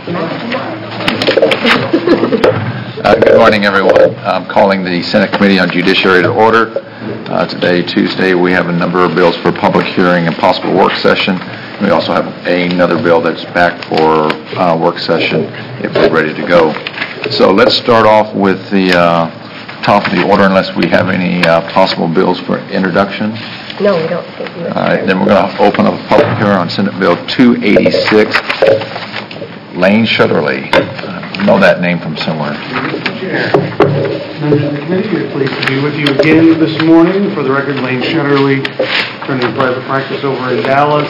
Good morning, everyone. I'm calling the Senate Committee on Judiciary to order. Today, Tuesday, we have a number of bills for public hearing and possible work session. We also have another bill that's back for work session if we're ready to go. So let's start off with the top of the order unless we have any possible bills for introduction. No, we don't. All right, then we're going to open up a public hearing on Senate Bill 286. Lane Shutterly. I know that name from somewhere. Mr. Chair, members of the committee, we're pleased to be with you again this morning. For the record, Lane Shutterly, attorney in private practice over in Dallas.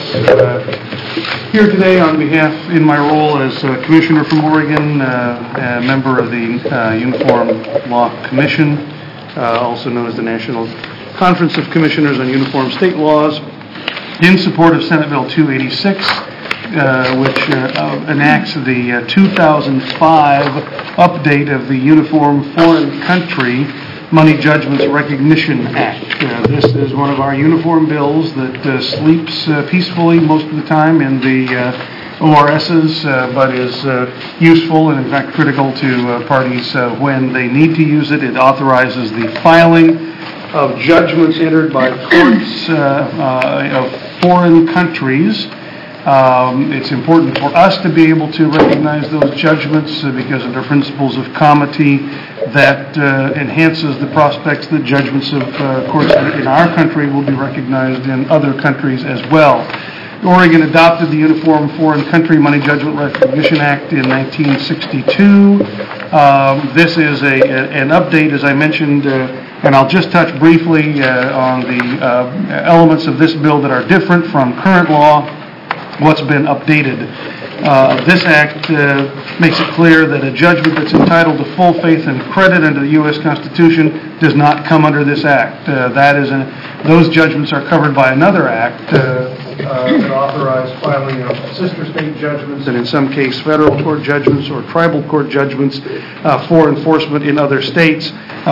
Here today on behalf, in my role as Commissioner from Oregon, a member of the Uniform Law Commission, also known as the National Conference of Commissioners on Uniform State Laws, in support of Senate Bill 286, which enacts the 2005 update of the Uniform Foreign Country Money Judgments Recognition Act. This is one of our uniform bills that sleeps peacefully most of the time in the ORSs, but is useful and in fact critical to parties when they need to use it. It authorizes the filing of judgments entered by courts of foreign countries. It's important for us to be able to recognize those judgments because of the principles of comity that enhances the prospects that judgments of courts in our country will be recognized in other countries as well. Oregon adopted the Uniform Foreign Country Money Judgment Recognition Act in 1962. This is an update, as I mentioned, and I'll just touch briefly on the elements of this bill that are different from current law. What's been updated. This act makes it clear that a judgment that's entitled to full faith and credit under the U.S. Constitution does not come under this act. Those judgments are covered by another act that authorized filing of sister state judgments and in some case federal court judgments or tribal court judgments for enforcement in other states.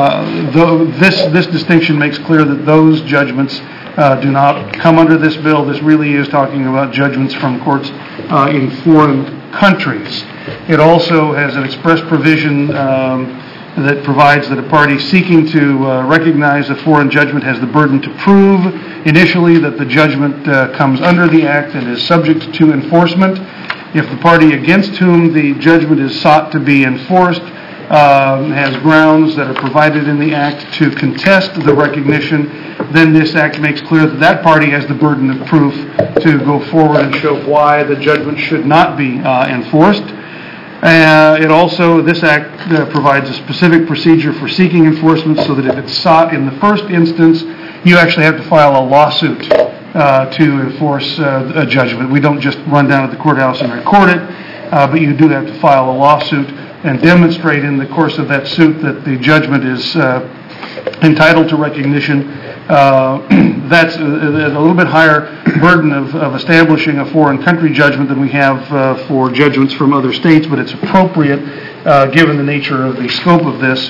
This distinction makes clear that those judgments do not come under this bill. This really is talking about judgments from courts in foreign countries. It also has an express provision that provides that a party seeking to recognize a foreign judgment has the burden to prove initially that the judgment comes under the act and is subject to enforcement. If the party against whom the judgment is sought to be enforced has grounds that are provided in the act to contest the recognition, then this act makes clear that that party has the burden of proof to go forward and show why the judgment should not be enforced. This act provides a specific procedure for seeking enforcement so that if it's sought in the first instance, you actually have to file a lawsuit to enforce a judgment. We don't just run down to the courthouse and record it, but you do have to file a lawsuit and demonstrate in the course of that suit that the judgment is entitled to recognition. That's a little bit higher burden of establishing a foreign country judgment than we have for judgments from other states, but it's appropriate given the nature of the scope of this.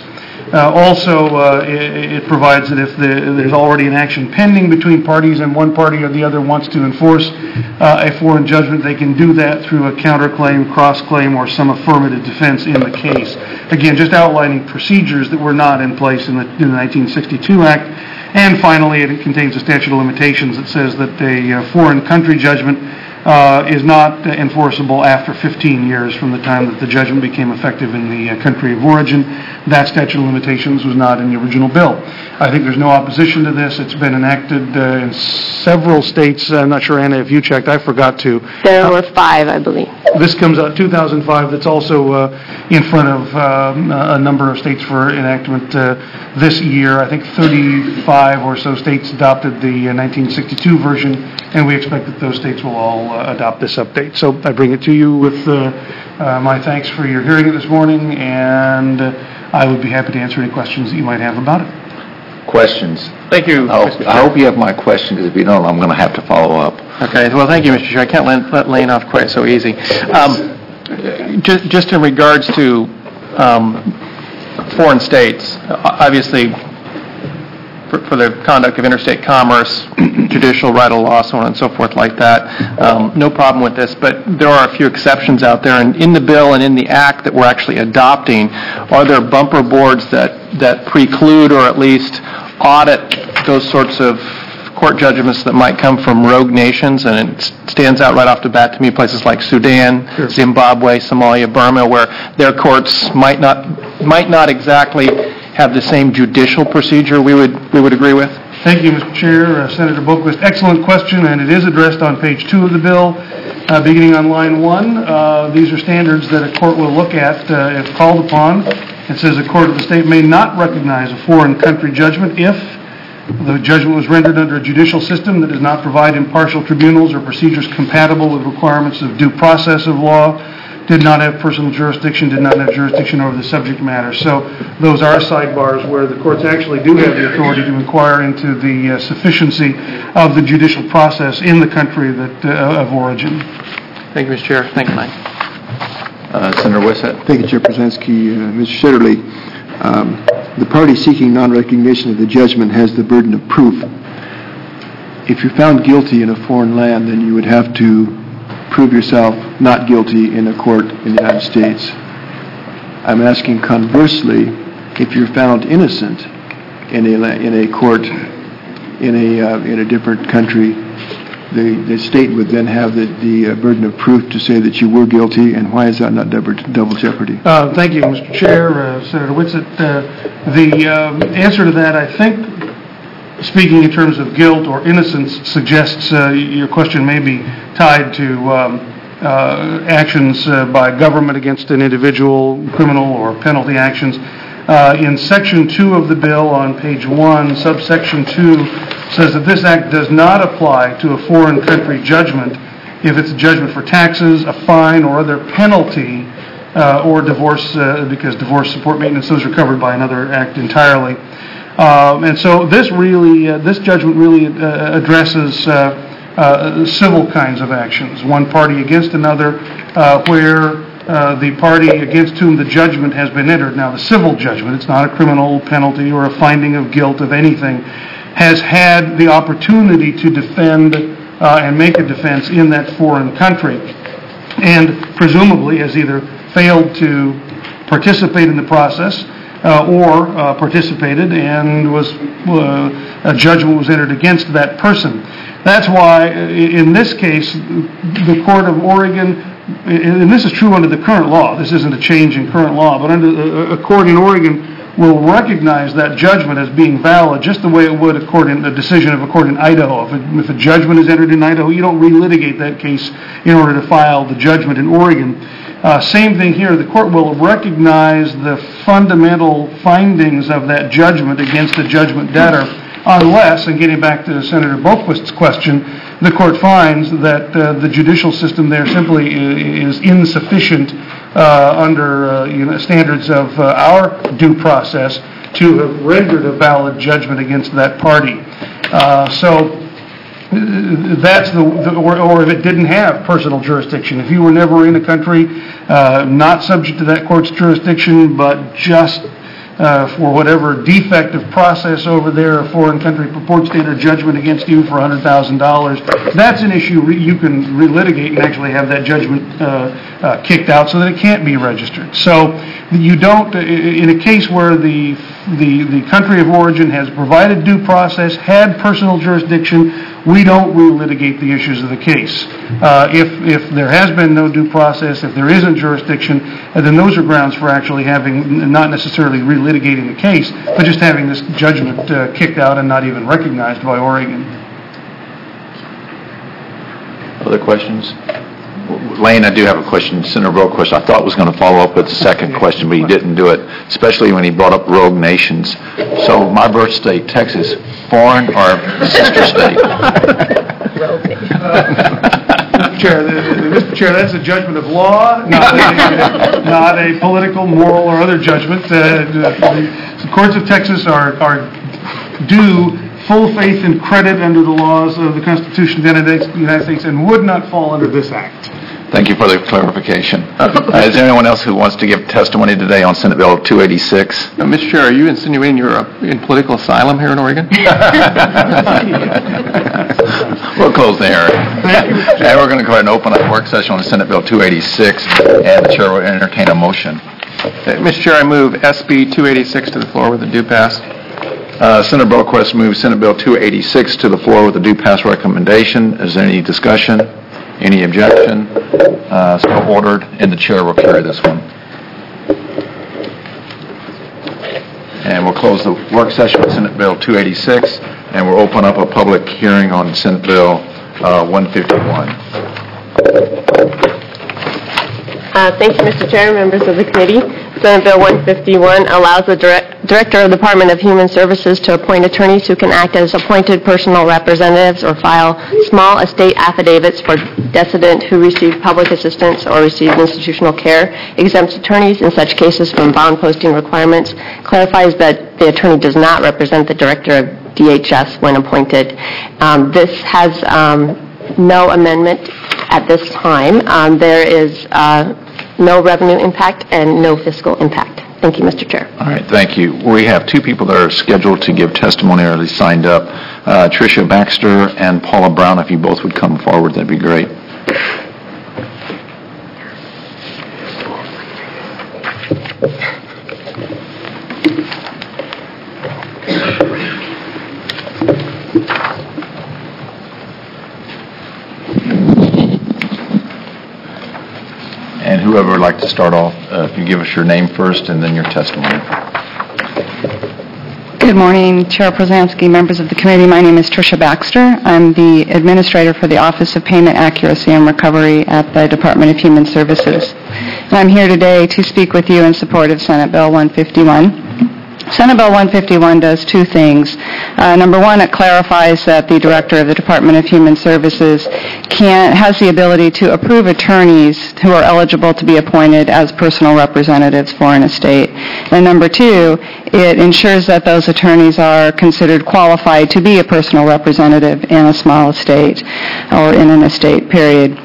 It provides that if there's already an action pending between parties and one party or the other wants to enforce a foreign judgment, they can do that through a counterclaim, cross-claim, or some affirmative defense in the case. Again, just outlining procedures that were not in place in the 1962 Act. And finally, it contains a statute of limitations that says that a foreign country judgment is not enforceable after 15 years from the time that the judgment became effective in the country of origin. That statute of limitations was not in the original bill. I think there's no opposition to this. It's been enacted in several states. I'm not sure, Anna, if you checked. I forgot to. There were 5, I believe. This comes out 2005. That's also in front of a number of states for enactment this year. I think 35 or so states adopted the 1962 version, and we expect that those states will all adopt this update. So I bring it to you with my thanks for your hearing it this morning, and I would be happy to answer any questions that you might have about it. Questions? Thank you. I hope you have my question, because if you don't, I'm going to have to follow up. Okay. Well, thank you, Mr. Chair. I can't let Lane off quite so easy. Just in regards to foreign states, obviously, for the conduct of interstate commerce, judicial right of law, so on and so forth like that. No problem with this, but there are a few exceptions out there. And in the bill and in the act that we're actually adopting, are there bumper boards that preclude or at least audit those sorts of court judgments that might come from rogue nations? And it stands out right off the bat to me places like Sudan, Zimbabwe, Somalia, Burma, where their courts might not exactly have the same judicial procedure we would agree with. Thank you, Mr. Chair. Senator Boquist, excellent question, and it is addressed on page 2 of the bill, beginning on line 1. These are standards that a court will look at if called upon. It says a court of the state may not recognize a foreign country judgment if the judgment was rendered under a judicial system that does not provide impartial tribunals or procedures compatible with requirements of due process of law, did not have personal jurisdiction, did not have jurisdiction over the subject matter. So those are sidebars where the courts actually do have the authority to inquire into the sufficiency of the judicial process in the country of origin. Thank you, Mr. Chair. Thank you, Mike. Senator Wissett. Thank you, Chair Brzezinski. Mr. Shetterly, the party seeking non-recognition of the judgment has the burden of proof. If you're found guilty in a foreign land, then you would have to prove yourself not guilty in a court in the United States. I'm asking conversely, if you're found innocent in a court in a different country, the state would then have the burden of proof to say that you were guilty, and why is that not double jeopardy? Thank you, Mr. Chair. Senator Wissett, the answer to that, I think, speaking in terms of guilt or innocence, suggests your question may be tied to actions by government against an individual, criminal or penalty actions. In Section 2 of the bill on page 1, subsection 2, says that this act does not apply to a foreign country judgment if it's a judgment for taxes, a fine, or other penalty, or divorce, because divorce support maintenance, those are covered by another act entirely. And so this judgment really addresses civil kinds of actions, one party against another, where the party against whom the judgment has been entered, now the civil judgment, it's not a criminal penalty or a finding of guilt of anything, has had the opportunity to defend and make a defense in that foreign country, and presumably has either failed to participate in the process or participated and a judgment was entered against that person. That's why, in this case, the Court of Oregon, and this is true under the current law, this isn't a change in current law, but under a court in Oregon will recognize that judgment as being valid just the way it would a decision of a court in Idaho. If a judgment is entered in Idaho, you don't relitigate that case in order to file the judgment in Oregon. Same thing here. The court will recognize the fundamental findings of that judgment against the judgment debtor unless, and getting back to Senator Boquist's question, the court finds that the judicial system there simply is insufficient under standards of our due process to have rendered a valid judgment against that party. So that's or if it didn't have personal jurisdiction. If you were never in a country not subject to that court's jurisdiction, but just for whatever defect of process over there, a foreign country purports to enter judgment against you for $100,000, that's an issue you can relitigate and actually have that judgment kicked out so that it can't be registered. So you don't, in a case where the country of origin has provided due process, had personal jurisdiction, we don't relitigate the issues of the case. If there has been no due process, if there isn't jurisdiction, then those are grounds for actually having, not necessarily relitigating the case, but just having this judgment kicked out and not even recognized by Oregon. Other questions? Lane, I do have a question. Senator Boquist, I thought was going to follow up with the second question, but he didn't do it, especially when he brought up rogue nations. So my birth state, Texas, foreign or sister state? Mr. Chair, that's a judgment of law, not a political, moral, or other judgment. The courts of Texas are due full faith and credit under the laws of the Constitution of the United States and would not fall under this act. Thank you for the clarification. Is there anyone else who wants to give testimony today on Senate Bill 286? Mr. Chair, are you insinuating you're in political asylum here in Oregon? We'll close the hearing. And we're going to go ahead and open up a work session on Senate Bill 286, and the chair will entertain a motion. Mr. Chair, I move SB 286 to the floor with a due pass. Senator Boquist moves Senate Bill 286 to the floor with a due pass recommendation. Is there any discussion? Any objection? So ordered, and the chair will carry this one. And we'll close the work session with Senate Bill 286, and we'll open up a public hearing on Senate Bill 151. Thank you, Mr. Chair, members of the committee. Senate Bill 151 allows the Director of the Department of Human Services to appoint attorneys who can act as appointed personal representatives or file small estate affidavits for decedent who received public assistance or received institutional care, exempts attorneys in such cases from bond posting requirements, clarifies that the attorney does not represent the Director of DHS when appointed. This has no amendment at this time. There is no revenue impact and no fiscal impact. Thank you, Mr. Chair. All right, thank you. We have two people that are scheduled to give testimony or at least signed up. Tricia Baxter and Paula Brown, if you both would come forward, that'd be great. And whoever would like to start off, if you give us your name first and then your testimony. Good morning, Chair Prozanski, members of the committee. My name is Tricia Baxter. I'm the administrator for the Office of Payment Accuracy and Recovery at the Department of Human Services. And I'm here today to speak with you in support of Senate Bill 151. Senate Bill 151 does two things. Number one, it clarifies that the Director of the Department of Human Services has the ability to approve attorneys who are eligible to be appointed as personal representatives for an estate. And number two, it ensures that those attorneys are considered qualified to be a personal representative in a small estate or in an estate, period.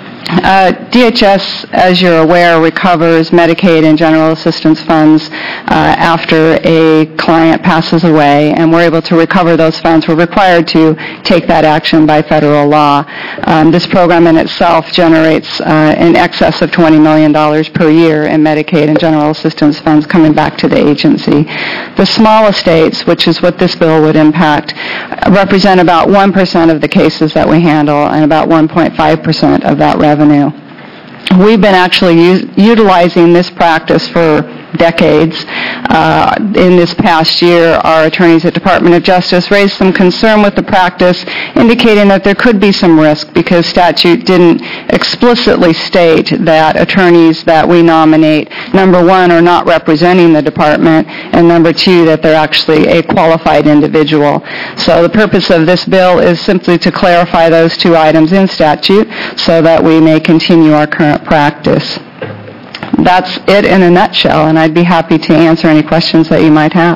DHS, as you're aware, recovers Medicaid and general assistance funds after a client passes away, and we're able to recover those funds. We're required to take that action by federal law. This program in itself generates in excess of $20 million per year in Medicaid and general assistance funds coming back to the agency. The small estates, which is what this bill would impact, represent about 1% of the cases that we handle and about 1.5% of that revenue. We've been actually utilizing this practice for decades. In this past year, our attorneys at Department of Justice raised some concern with the practice, indicating that there could be some risk because statute didn't explicitly state that attorneys that we nominate, number one, are not representing the department, and number two, that they're actually a qualified individual. So the purpose of this bill is simply to clarify those two items in statute so that we may continue our current practice. That's it in a nutshell, and I'd be happy to answer any questions that you might have.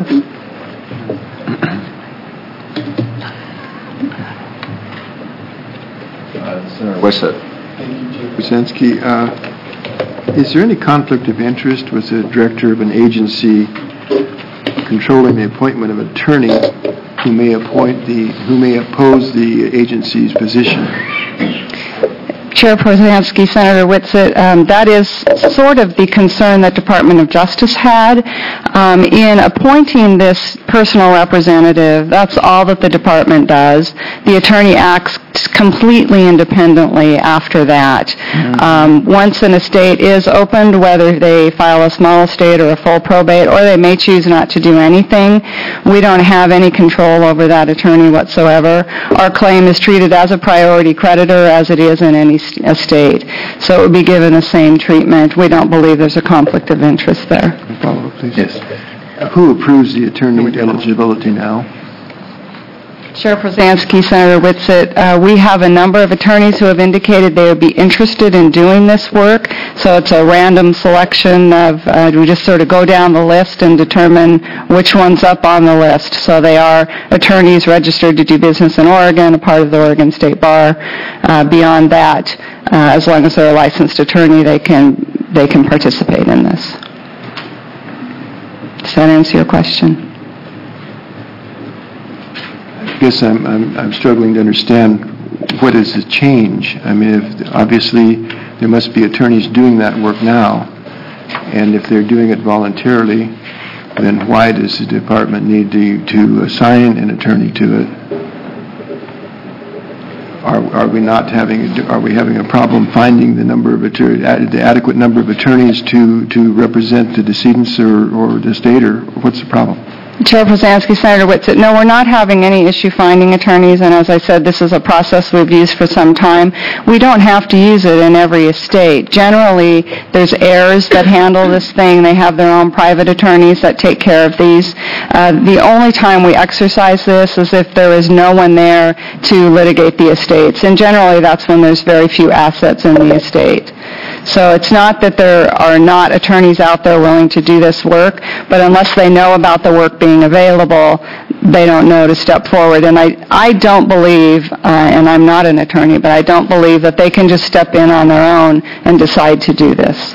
Senator Wissett. Brzezinski, is there any conflict of interest with the director of an agency controlling the appointment of an attorney who may oppose the agency's position? Chair Prozanski, Senator Whitsitt, that is sort of the concern that Department of Justice had. In appointing this personal representative, that's all that the department does. The attorney acts completely independently after that. Once an estate is opened, whether they file a small estate or a full probate, or they may choose not to do anything, we don't have any control over that attorney whatsoever. Our claim is treated as a priority creditor as it is in any estate. So it would be given the same treatment. We don't believe there's a conflict of interest there. Follow up, please. Yes. Who approves the attorney eligibility now? Chair Prozanski, Senator Whitsitt, we have a number of attorneys who have indicated they would be interested in doing this work, so it's a random selection of, we just sort of go down the list and determine which one's up on the list. So they are attorneys registered to do business in Oregon, a part of the Oregon State Bar. Beyond that, as long as they're a licensed attorney, they can participate in this. Does that answer your question? I guess I'm struggling to understand what is the change. I mean, obviously, there must be attorneys doing that work now, and if they're doing it voluntarily, then why does the department need to assign an attorney to it? Are we having a problem finding the adequate number of attorneys to represent the decedents or the state, or what's the problem? Chair Prozanski, Senator Whitsitt, no, we're not having any issue finding attorneys, and as I said, this is a process we've used for some time. We don't have to use it in every estate. Generally, there's heirs that handle this thing. They have their own private attorneys that take care of these. The only time we exercise this is if there is no one there to litigate the estates, and generally that's when there's very few assets in the estate. So it's not that there are not attorneys out there willing to do this work, but unless they know about the work being available, they don't know to step forward. And I don't believe, and I'm not an attorney, but I don't believe that they can just step in on their own and decide to do this.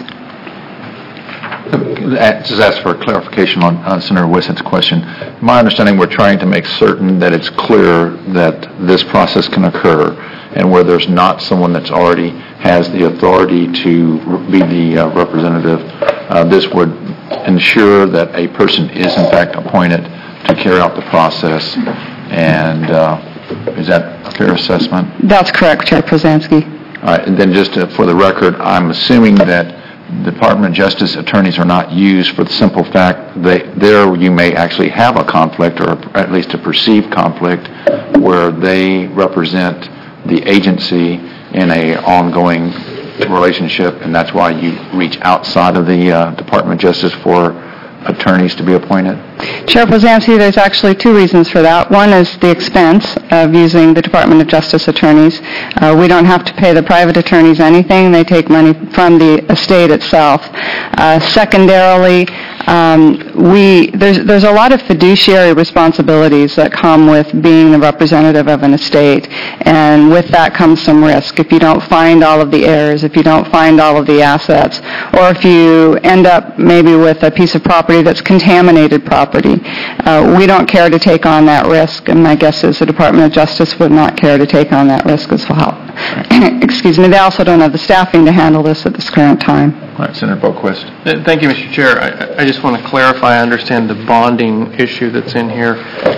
Just ask for a clarification on Senator Whitsitt's question. My understanding, we're trying to make certain that it's clear that this process can occur, and where there's not someone that's already has the authority to be the representative, this would ensure that a person is in fact appointed to carry out the process. And is that a fair assessment? That's correct, Chair Prozanski. All right, and then just for the record, I'm assuming that Department of Justice attorneys are not used for the simple fact that there you may actually have a conflict, or at least a perceived conflict, where they represent the agency in an ongoing relationship, and that's why you reach outside of the Department of Justice for attorneys to be appointed? Chair Prozanski, there's actually two reasons for that. One is the expense of using the Department of Justice attorneys. We don't have to pay the private attorneys anything. They take money from the estate itself. Secondarily, there's a lot of fiduciary responsibilities that come with being the representative of an estate, and with that comes some risk. If you don't find all of the heirs, if you don't find all of the assets, or if you end up maybe with a piece of property that's contaminated property, we don't care to take on that risk, and my guess is the Department of Justice would not care to take on that risk as well. Excuse me, they also don't have the staffing to handle this at this current time. All right, Senator Boquist. Thank you, Mr. Chair. I just want to clarify, I understand the bonding issue that's in here.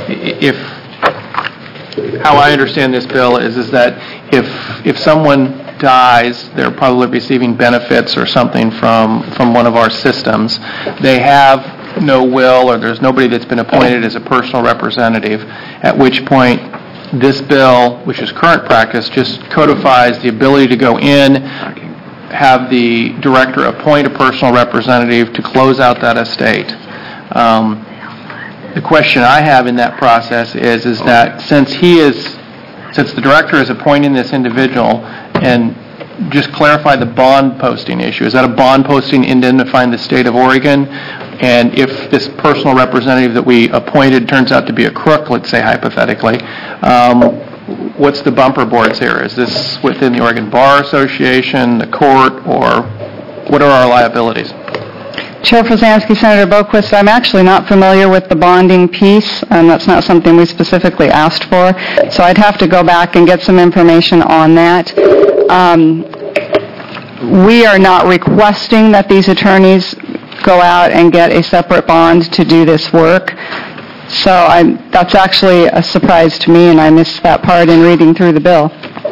How I understand this bill is that if someone dies, they're probably receiving benefits or something from one of our systems. They have no will, or there's nobody that's been appointed as a personal representative, at which point this bill, which is current practice, just codifies the ability to go in, have the director appoint a personal representative to close out that estate. The question I have in that process is that since the director is appointing this individual, and just clarify the bond posting issue. Is that a bond posting indemnifying the state of Oregon? And if this personal representative that we appointed turns out to be a crook, let's say hypothetically, what's the bumper boards here? Is this within the Oregon Bar Association, the court, or what are our liabilities? Chair Prozanski, Senator Boquist, I'm actually not familiar with the bonding piece, and that's not something we specifically asked for, so I'd have to go back and get some information on that. We are not requesting that these attorneys go out and get a separate bond to do this work, so that's actually a surprise to me, and I missed that part in reading through the bill.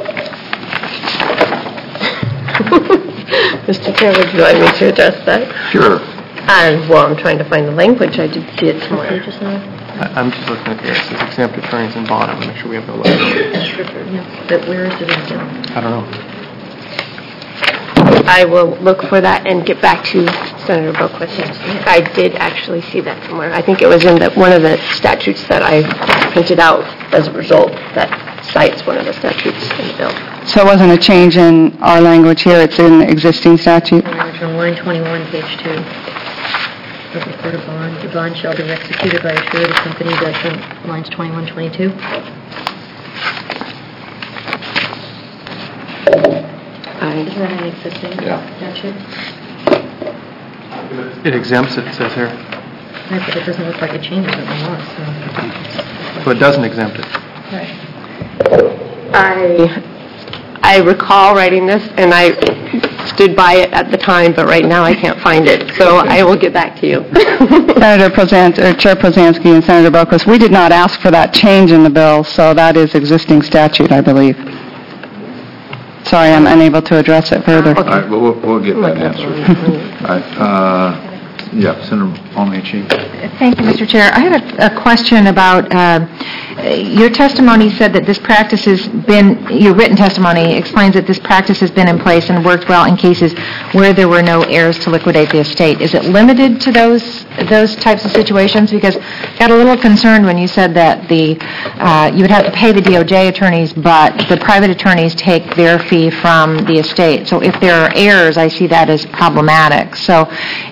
Mr. Chair, would you like me to address that? Sure. Well, I'm trying to find the language. I did see it somewhere just now. I'm just looking at here. It says exempt attorneys and bond. I'm going to make sure we have no liability. But where is it in the bill? I don't know. I will look for that and get back to Senator Boquist. I did actually see that somewhere. I think it was in one of the statutes that I printed out as a result that cites one of the statutes in the bill. So it wasn't a change in our language here, it's in the existing statute? On line 21, page 2. Record a bond. The bond shall be executed by a surety company. That's on lines 21, 22. Isn't that an existing statute? It exempts it, says here. Right, but it doesn't look like it changes it anymore, so... So it doesn't exempt it. Right. I recall writing this, and I stood by it at the time, but right now I can't find it, so I will get back to you. Chair Pozansky and Senator Boquist, we did not ask for that change in the bill, so that is existing statute, I believe. Sorry, I'm unable to address it further. All right, well, we'll get that answered. All right, Senator Bonamici. Thank you, Mr. Chair. I had a question about, your testimony said that this practice has been, your written testimony explains that this practice has been in place and worked well in cases where there were no heirs to liquidate the estate. Is it limited to those types of situations? Because I got a little concerned when you said that you would have to pay the DOJ attorneys, but the private attorneys take their fee from the estate. So if there are heirs, I see that as problematic. So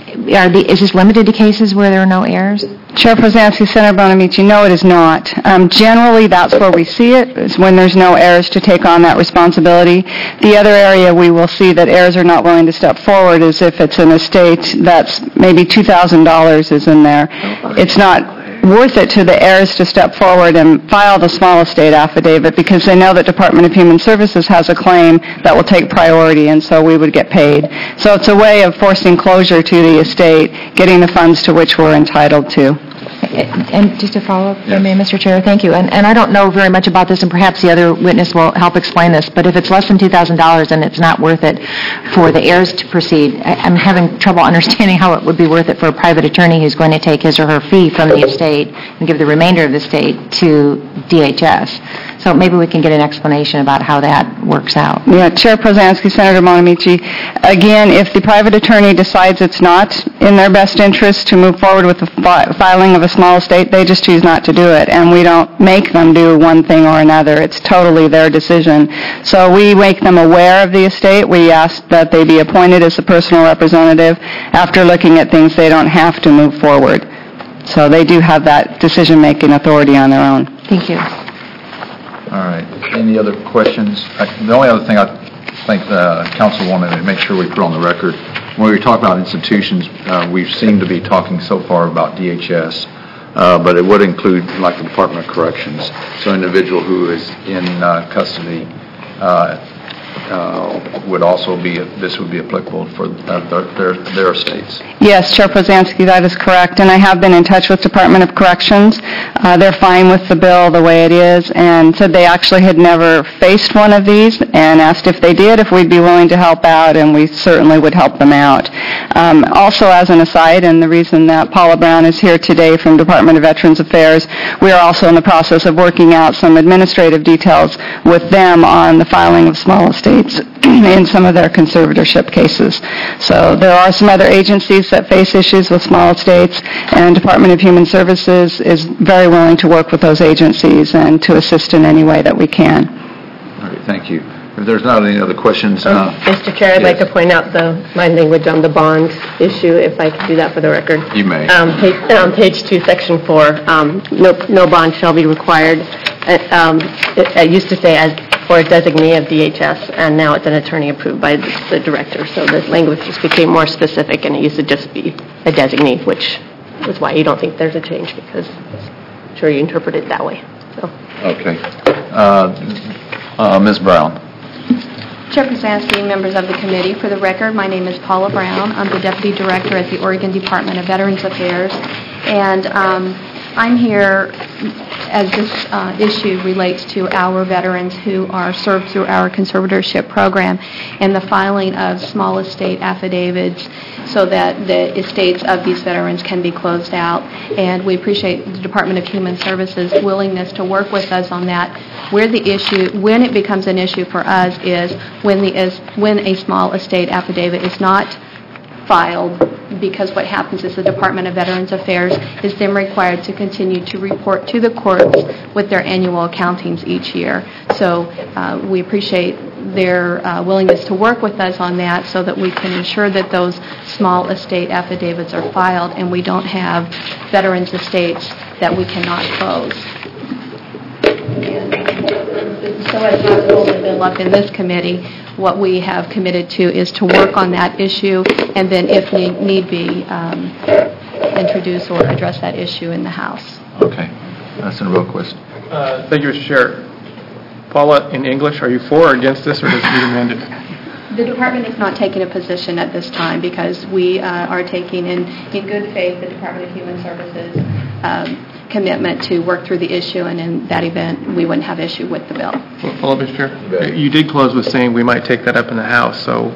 is this limited to cases where there are no heirs? Chair Pozansky, Senator Bonamici, no, it is not. Generally, that's where we see it, is when there's no heirs to take on that responsibility. The other area we will see that heirs are not willing to step forward is if it's an estate that's maybe $2,000 is in there. It's not worth it to the heirs to step forward and file the small estate affidavit because they know that Department of Human Services has a claim that will take priority, and so we would get paid. So it's a way of forcing closure to the estate, getting the funds to which we're entitled to. And just to follow up, if I may, Mr. Chair, thank you. And I don't know very much about this, and perhaps the other witness will help explain this, but if it's less than $2,000 and it's not worth it for the heirs to proceed, I'm having trouble understanding how it would be worth it for a private attorney who's going to take his or her fee from the estate and give the remainder of the estate to DHS. So maybe we can get an explanation about how that works out. Yeah, Chair Pozansky, Senator Bonamici, again, if the private attorney decides it's not in their best interest to move forward with the filing of a small estate, they just choose not to do it, and we don't make them do one thing or another. It's totally their decision. So we make them aware of the estate. We ask that they be appointed as a personal representative. After looking at things, they don't have to move forward. So they do have that decision-making authority on their own. Thank you. All right. Any other questions? The only other thing I think the council wanted to make sure we put on the record, when we talk about institutions, we seem to be talking so far about DHS, but it would include like the Department of Corrections. So an individual who is in custody would also be, this would be applicable for their estates. Yes, Chair Pozansky, that is correct. And I have been in touch with Department of Corrections. They're fine with the bill the way it is and said they actually had never faced one of these and asked if they did, if we'd be willing to help out, and we certainly would help them out. Also, as an aside, and the reason that Paula Brown is here today from Department of Veterans Affairs, we are also in the process of working out some administrative details with them on the filing of small estates in some of their conservatorship cases. So there are some other agencies that face issues with small estates, and Department of Human Services is very willing to work with those agencies and to assist in any way that we can. All right, thank you. If there's not any other questions... Mr. Chair, I'd like to point out my language on the bond issue, if I could do that for the record. You may. On page 2, section 4, no bond shall be required. It used to say as for a designee of DHS, and now it's an attorney approved by the director. So the language just became more specific, and it used to just be a designee, which is why you don't think there's a change, because I'm sure you interpret it that way. So. Okay. Ms. Brown. Chair Pozansky, members of the committee, for the record, my name is Paula Brown. I'm the Deputy Director at the Oregon Department of Veterans Affairs, and I'm here as this issue relates to our veterans who are served through our conservatorship program and the filing of small estate affidavits so that the estates of these veterans can be closed out. And we appreciate the Department of Human Services' willingness to work with us on that. Where the issue, when it becomes an issue for us, is when a small estate affidavit is not filed, because what happens is the Department of Veterans Affairs is then required to continue to report to the courts with their annual accountings each year. So we appreciate their willingness to work with us on that so that we can ensure that those small estate affidavits are filed and we don't have veterans' estates that we cannot close. So as not to hold the bill up in this committee, what we have committed to is to work on that issue and then, if need be, introduce or address that issue in the House. Okay. Senator Boquist. Thank you, Mr. Chair. Paula, in English, are you for or against this, or does it need amended? The department is not taking a position at this time because we are taking in good faith the Department of Human Services commitment to work through the issue, and in that event, we wouldn't have issue with the bill. Well, Mr. Chair, you did close with saying we might take that up in the House, so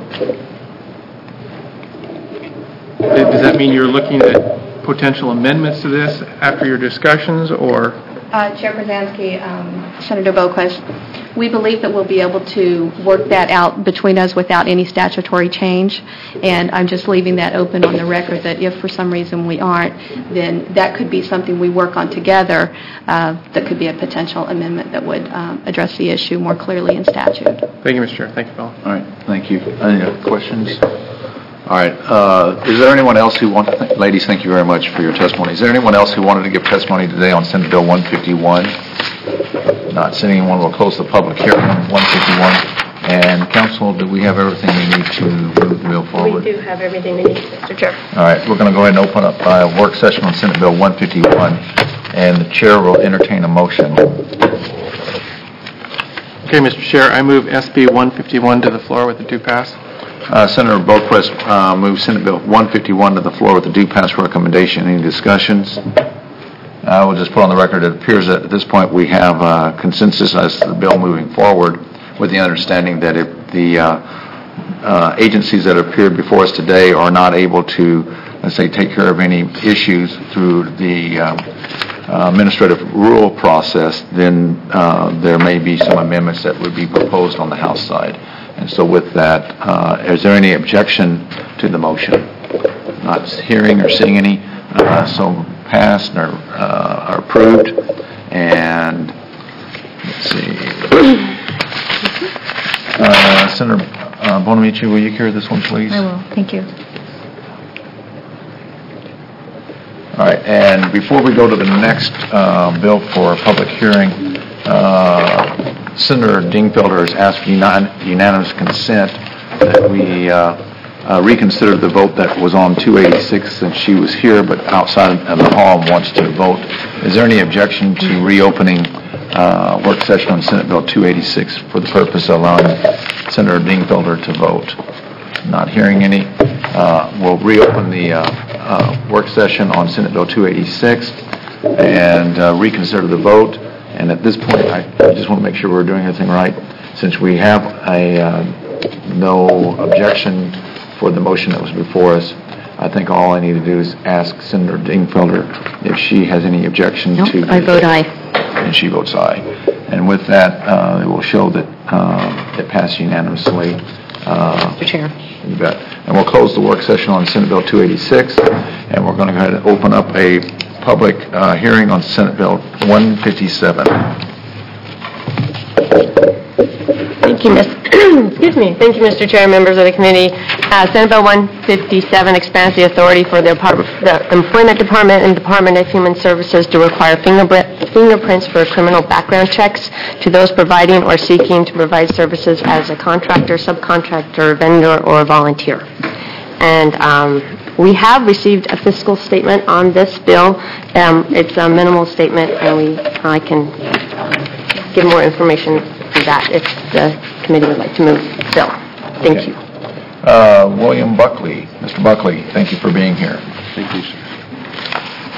does that mean you're looking at potential amendments to this after your discussions, or? Chair Brzezinski, Senator Boquist, we believe that we'll be able to work that out between us without any statutory change, and I'm just leaving that open on the record that if for some reason we aren't, then that could be something we work on together that could be a potential amendment that would address the issue more clearly in statute. Thank you, Mr. Chair. Thank you, Paul. All right. Thank you. Any other questions? All right. Is there anyone else who wants... Ladies, thank you very much for your testimony. Is there anyone else who wanted to give testimony today on Senate Bill 151? Not seeing anyone. We'll close the public hearing on 151. And, Council, do we have everything we need to move the bill forward? We do have everything we need, Mr. Chair. All right. We're going to go ahead and open up a work session on Senate Bill 151. And the Chair will entertain a motion. Okay, Mr. Chair, I move SB 151 to the floor with the due pass. Senator Boquist moves Senate Bill 151 to the floor with a due pass recommendation. Any discussions? I will just put on the record, it appears that at this point we have consensus as to the bill moving forward, with the understanding that if the agencies that appeared before us today are not able to, let's say, take care of any issues through the administrative rule process, then there may be some amendments that would be proposed on the House side. And so with that, is there any objection to the motion? Not hearing or seeing any, so passed or approved. And let's see. Senator Bonamici, will you carry this one, please? I will. Thank you. All right, and before we go to the next bill for public hearing, Senator Dingfelder has asked unanimous consent that we reconsider the vote that was on 286 since she was here but outside of the hall and wants to vote. Is there any objection to reopening work session on Senate Bill 286 for the purpose of allowing Senator Dingfelder to vote? Not hearing any. We'll reopen the work session on Senate Bill 286 and reconsider the vote. And at this point, I just want to make sure we're doing everything right. Since we have no objection for the motion that was before us, I think all I need to do is ask Senator Dingfelder if she has any objection to... I vote aye. And she votes aye. And with that, it will show that it passed unanimously. Mr. Chair. You bet. And we'll close the work session on Senate Bill 286, and we're going to go ahead and open up a public hearing on Senate Bill 157. Thank you, Excuse me. Thank you, Mr. Chair, members of the committee. Senate Bill 157 expands the authority for the Employment Department and Department of Human Services to require fingerprints for criminal background checks to those providing or seeking to provide services as a contractor, subcontractor, vendor, or volunteer. And we have received a fiscal statement on this bill. It's a minimal statement, and I can give more information to that if the committee would like to move the bill. Thank you. William Buckley. Mr. Buckley, thank you for being here. Thank you, sir.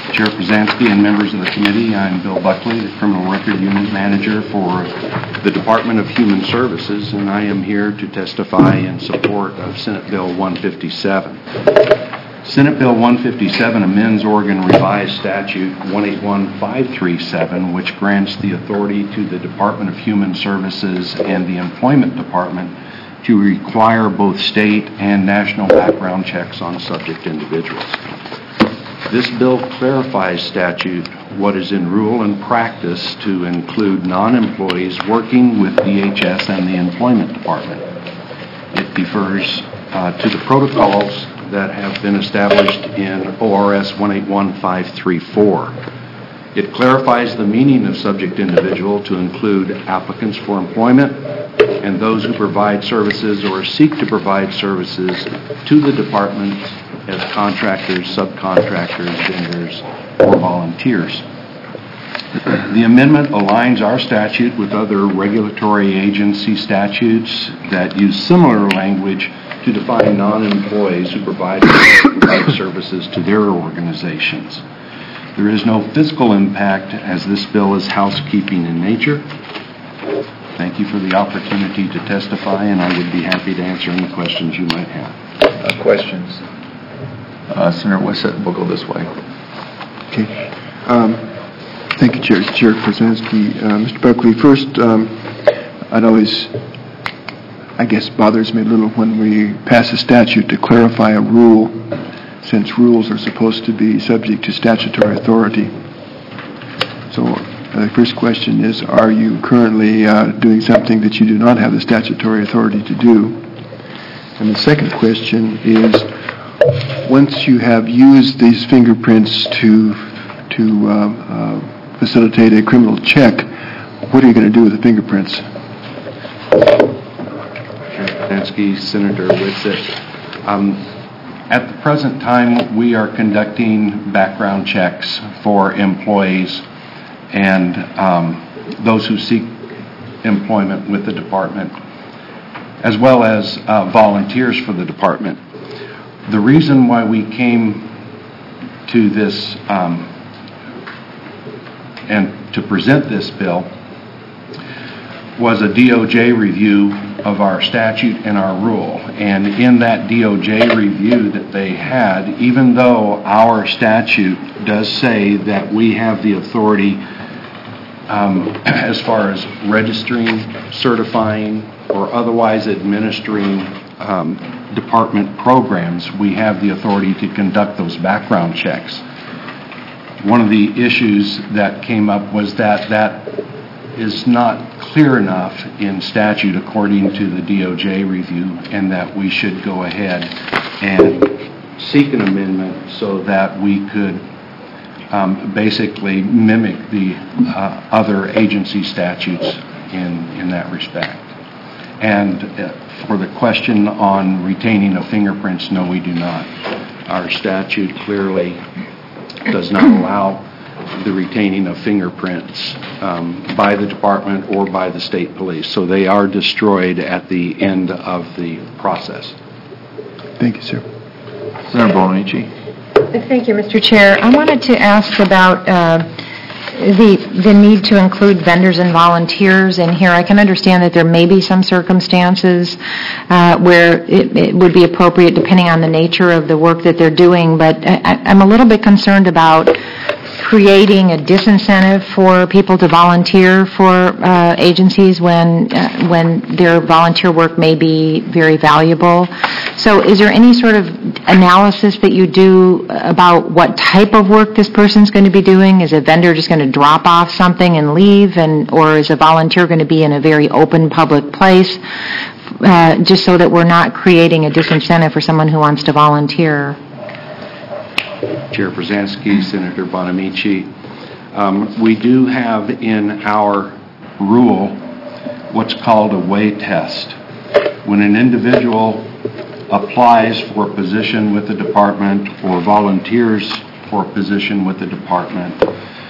Chair Pruzansky and members of the committee, I'm Bill Buckley, the Criminal Record Unit Manager for the Department of Human Services, and I am here to testify in support of Senate Bill 157. Senate Bill 157 amends Oregon Revised Statute 181537, which grants the authority to the Department of Human Services and the Employment Department to require both state and national background checks on subject individuals. This bill clarifies statute what is in rule and practice to include non-employees working with DHS and the Employment Department. It defers to the protocols that have been established in ORS 181534. It clarifies the meaning of subject individual to include applicants for employment and those who provide services or seek to provide services to the department as contractors, subcontractors, vendors, or volunteers. The amendment aligns our statute with other regulatory agency statutes that use similar language to define non-employees who provide services to their organizations. There is no fiscal impact as this bill is housekeeping in nature. Thank you for the opportunity to testify, and I would be happy to answer any questions you might have. Questions? Senator Wissett, we'll go this way. Okay. Thank you, Chair Pruzansky. Mr. Buckley, first, it always, I guess, bothers me a little when we pass a statute to clarify a rule, since rules are supposed to be subject to statutory authority. So the first question is, are you currently doing something that you do not have the statutory authority to do? And the second question is, once you have used these fingerprints to facilitate a criminal check, what are you going to do with the fingerprints? Senator Wissett. At the present time, we are conducting background checks for employees and those who seek employment with the department, as well as volunteers for the department. The reason why we came to this and to present this bill was a DOJ review of our statute and our rule. And in that DOJ review that they had, even though our statute does say that we have the authority as far as registering, certifying, or otherwise administering department programs, we have the authority to conduct those background checks. One of the issues that came up was that is not clear enough in statute according to the DOJ review, and that we should go ahead and seek an amendment so that we could basically mimic the other agency statutes in that respect. And for the question on retaining of fingerprints, no, we do not. Our statute clearly does not allow the retaining of fingerprints by the department or by the state police. So they are destroyed at the end of the process. Thank you, sir. Senator Bonamici. Thank you, Mr. Chair. I wanted to ask about the need to include vendors and volunteers in here. I can understand that there may be some circumstances where it would be appropriate depending on the nature of the work that they're doing, but I'm a little bit concerned about creating a disincentive for people to volunteer for agencies when their volunteer work may be very valuable. So is there any sort of analysis that you do about what type of work this person's going to be doing? Is a vendor just going to drop off something and leave, or is a volunteer going to be in a very open public place, just so that we're not creating a disincentive for someone who wants to volunteer? Chair Pruzansky, Senator Bonamici, we do have in our rule what's called a way test. When an individual applies for a position with the department or volunteers for a position with the department,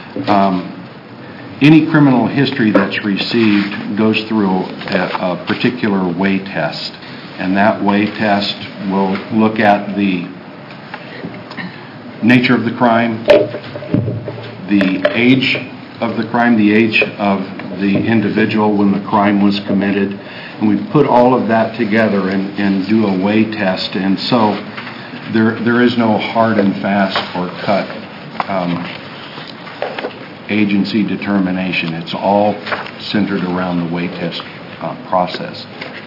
any criminal history that's received goes through a particular way test, and that way test will look at the nature of the crime, the age of the crime, the age of the individual when the crime was committed, and we put all of that together and do a weigh test, and so there is no hard and fast or cut agency determination. It's all centered around the weigh test process.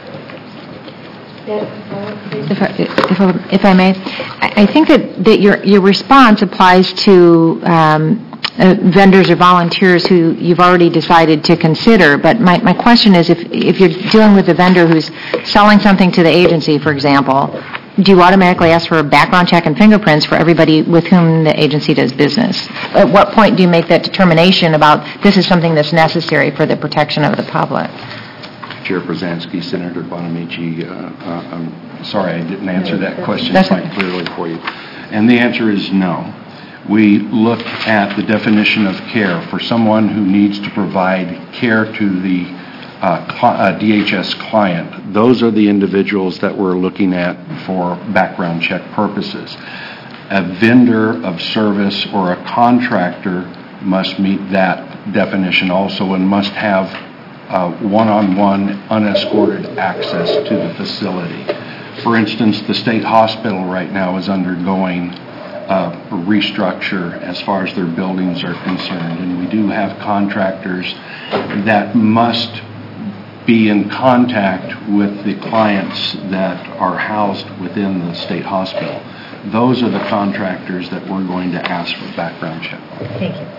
If I may, I think that your response applies to vendors or volunteers who you've already decided to consider. But my question is, if you're dealing with a vendor who's selling something to the agency, for example, do you automatically ask for a background check and fingerprints for everybody with whom the agency does business? At what point do you make that determination about this is something that's necessary for the protection of the public? Chair Brzezinski, Senator Bonamici, I'm sorry I didn't answer that question quite clearly for you. And the answer is no. We look at the definition of care for someone who needs to provide care to the DHS client. Those are the individuals that we're looking at for background check purposes. A vendor of service or a contractor must meet that definition also and must have one-on-one unescorted access to the facility. For instance, the state hospital right now is undergoing a restructure as far as their buildings are concerned, and we do have contractors that must be in contact with the clients that are housed within the state hospital. Those are the contractors that we're going to ask for background check. Thank you.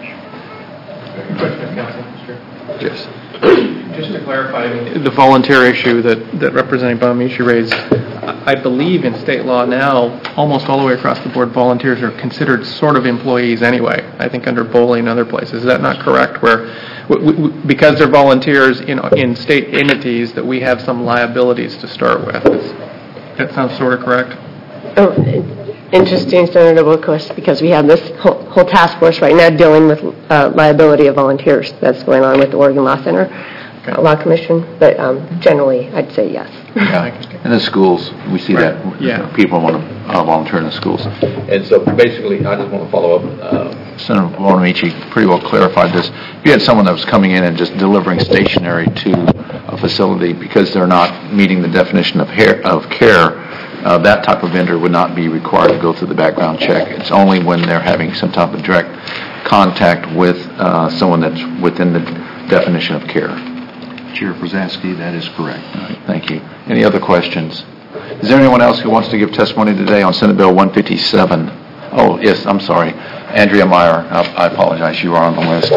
Yes. Just to clarify, the volunteer issue that Representative Bonamici raised, I believe in state law now, almost all the way across the board, volunteers are considered sort of employees anyway, I think under Boley and other places. Is that not correct? Where, because they're volunteers in state entities, that we have some liabilities to start with. That sounds sort of correct? Oh, interesting, Senator Wilkos, because we have this whole task force right now dealing with liability of volunteers that's going on with the Oregon Law Center, Law Commission, but generally I'd say yes. Yeah. In the schools, we see that people want to volunteer in the schools. And so basically, I just want to follow up. Senator Bonamici pretty well clarified this. If you had someone that was coming in and just delivering stationery to a facility because they're not meeting the definition of care, that type of vendor would not be required to go through the background check. It's only when they're having some type of direct contact with someone that's within the definition of care. Chair Brzezinski, that is correct. All right, thank you. Any other questions? Is there anyone else who wants to give testimony today on Senate Bill 157? Oh, yes, I'm sorry. Andrea Meyer, I apologize, you are on the list.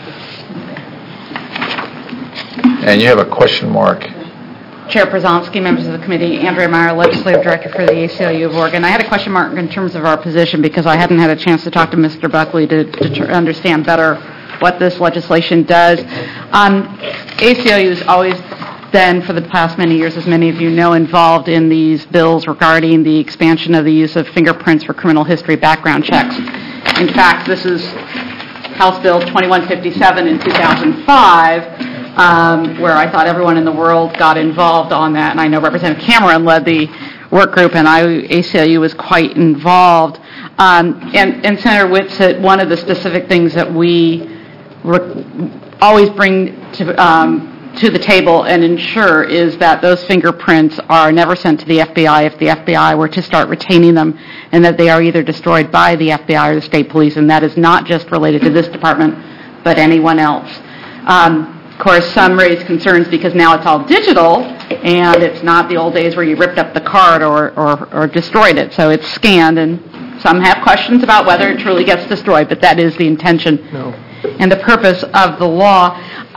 And you have a question mark. Chair Brzezinski, members of the committee, Andrea Meyer, Legislative Director for the ACLU of Oregon. I had a question mark in terms of our position because I hadn't had a chance to talk to Mr. Buckley to understand better what this legislation does. ACLU has always been, for the past many years, as many of you know, involved in these bills regarding the expansion of the use of fingerprints for criminal history background checks. In fact, this is House Bill 2157 in 2005, where I thought everyone in the world got involved on that, and I know Representative Cameron led the work group, and ACLU was quite involved. And Senator Witt said one of the specific things that we always bring to the table and ensure is that those fingerprints are never sent to the FBI if the FBI were to start retaining them, and that they are either destroyed by the FBI or the state police, and that is not just related to this department, but anyone else. Of course, some raise concerns because now it's all digital, and it's not the old days where you ripped up the card or destroyed it, so it's scanned, and some have questions about whether it truly gets destroyed, but that is the intention and the purpose of the law.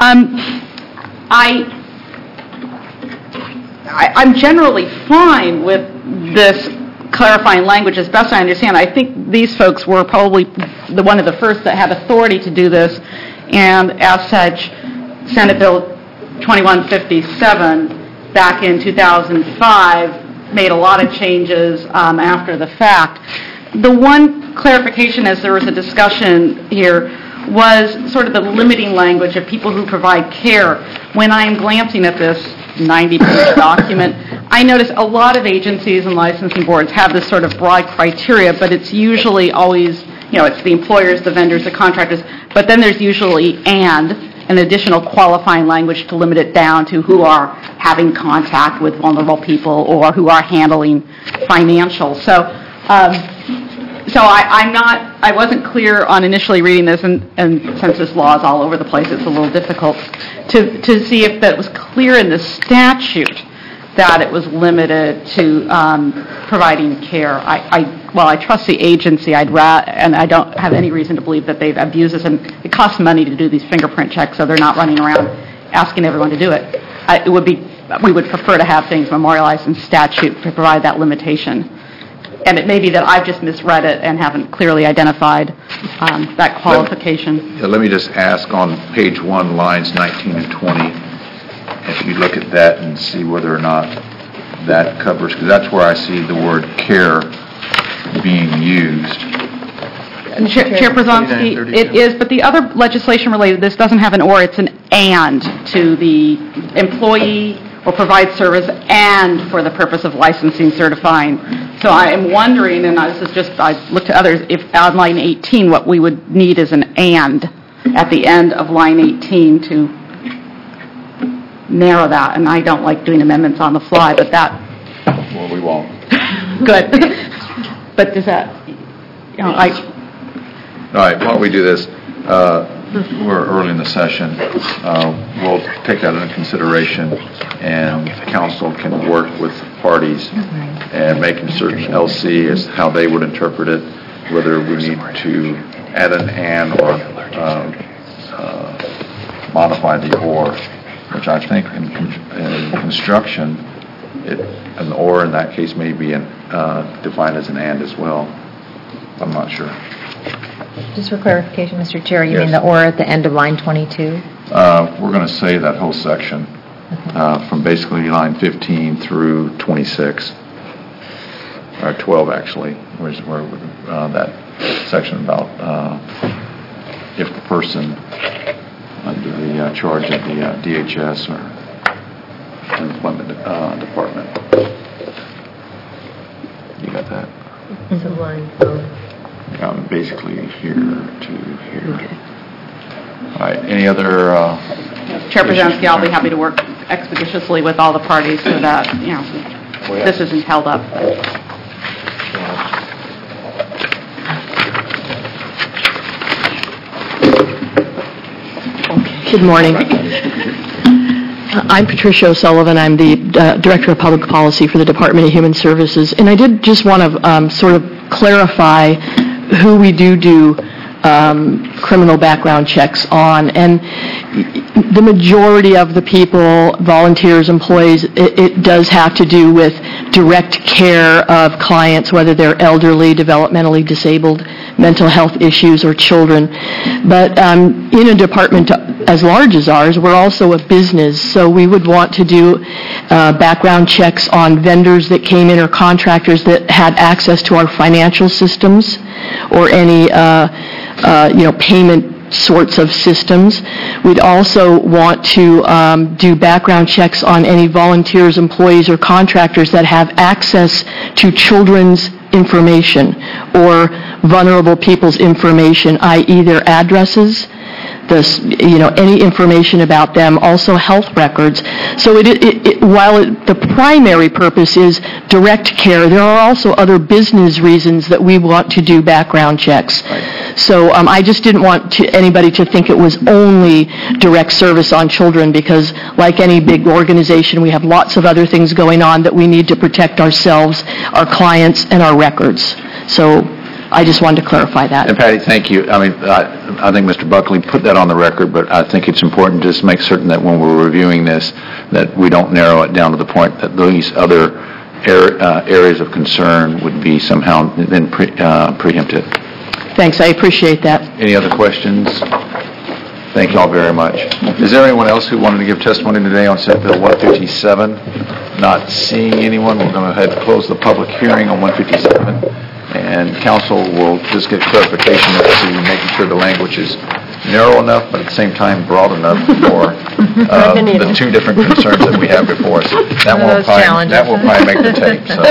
I'm generally fine with this clarifying language as best I understand. I think these folks were probably one of the first that had authority to do this, and as such, Senate Bill 2157 back in 2005 made a lot of changes after the fact. The one clarification, as there was a discussion here, was sort of the limiting language of people who provide care. When I'm glancing at this 90-page document, I notice a lot of agencies and licensing boards have this sort of broad criteria, but it's usually always, it's the employers, the vendors, the contractors, but then there's usually an additional qualifying language to limit it down to who are having contact with vulnerable people or who are handling financials. So I wasn't clear on initially reading this, and since this law is all over the place, it's a little difficult to see if that was clear in the statute that it was limited to providing care. I trust the agency, and I don't have any reason to believe that they've abused this, and it costs money to do these fingerprint checks, so they're not running around asking everyone to do it. We would prefer to have things memorialized in statute to provide that limitation. And it may be that I've just misread it and haven't clearly identified that qualification. Let me just ask on page 1, lines 19 and 20, if you look at that and see whether or not that covers, because that's where I see the word care being used. Chair Przonski, it is, but the other legislation related to this doesn't have an or, it's an and to the employee or provide service and for the purpose of licensing, certifying. So I am wondering, and I looked to others, if on line 18 what we would need is an and at the end of line 18 to narrow that. And I don't like doing amendments on the fly, but that... Well, we won't. Good. But does that... All right, why don't we do this? We're early in the session. We'll take that into consideration, and council can work with parties and making certain LC is how they would interpret it, whether we need to add an and or modify the or, which I think in construction, an or in that case may be defined as an and as well. I'm not sure. Just for clarification, Mr. Chair, you mean Yes. the or at the end of line 22? We're going to say that whole section from basically line 15 through 26, or 12 actually, where that section about if the person under the charge of the DHS or employment department. You got that? So line Basically here to here. Okay. All right. Any other? Chair Przonski, I'll be happy to work expeditiously with all the parties so that this isn't held up. Good morning. I'm Patricia O'Sullivan. I'm the Director of Public Policy for the Department of Human Services. And I did just want to sort of clarify who we do criminal background checks on. And the majority of the people, volunteers, employees, it does have to do with direct care of clients, whether they're elderly, developmentally disabled, mental health issues, or children. But in a department as large as ours, we're also a business, so we would want to do background checks on vendors that came in or contractors that had access to our financial systems or any payment sorts of systems. We'd also want to do background checks on any volunteers, employees, or contractors that have access to children's information or vulnerable people's information, i.e. their addresses, any information about them, also health records. So while the primary purpose is direct care, there are also other business reasons that we want to do background checks. So I just didn't want anybody to think it was only direct service on children, because like any big organization, we have lots of other things going on that we need to protect ourselves, our clients, and our records. So I just wanted to clarify that. And Patty, thank you. I mean, I think Mr. Buckley put that on the record, but I think it's important to just make certain that when we're reviewing this, that we don't narrow it down to the point that these other areas of concern would be somehow then preempted. Thanks. I appreciate that. Any other questions? Thank you all very much. Is there anyone else who wanted to give testimony today on Senate Bill 157? Not seeing anyone, we're going to go ahead and close the public hearing on 157. And council will just get clarification as to making sure the language is narrow enough, but at the same time broad enough for the two different concerns that we have before us. That will probably make the tape, so.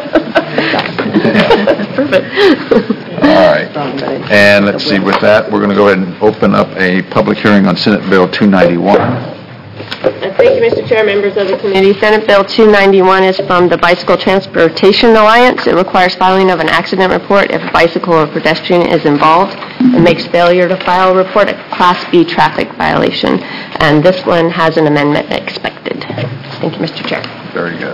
Perfect. All right. And let's see, with that, we're going to go ahead and open up a public hearing on Senate Bill 291. Thank you, Mr. Chair, members of the committee. Senate Bill 291 is from the Bicycle Transportation Alliance. It requires filing of an accident report if a bicycle or pedestrian is involved. It makes failure to file a report a Class B traffic violation. And this one has an amendment expected. Thank you, Mr. Chair. Very good.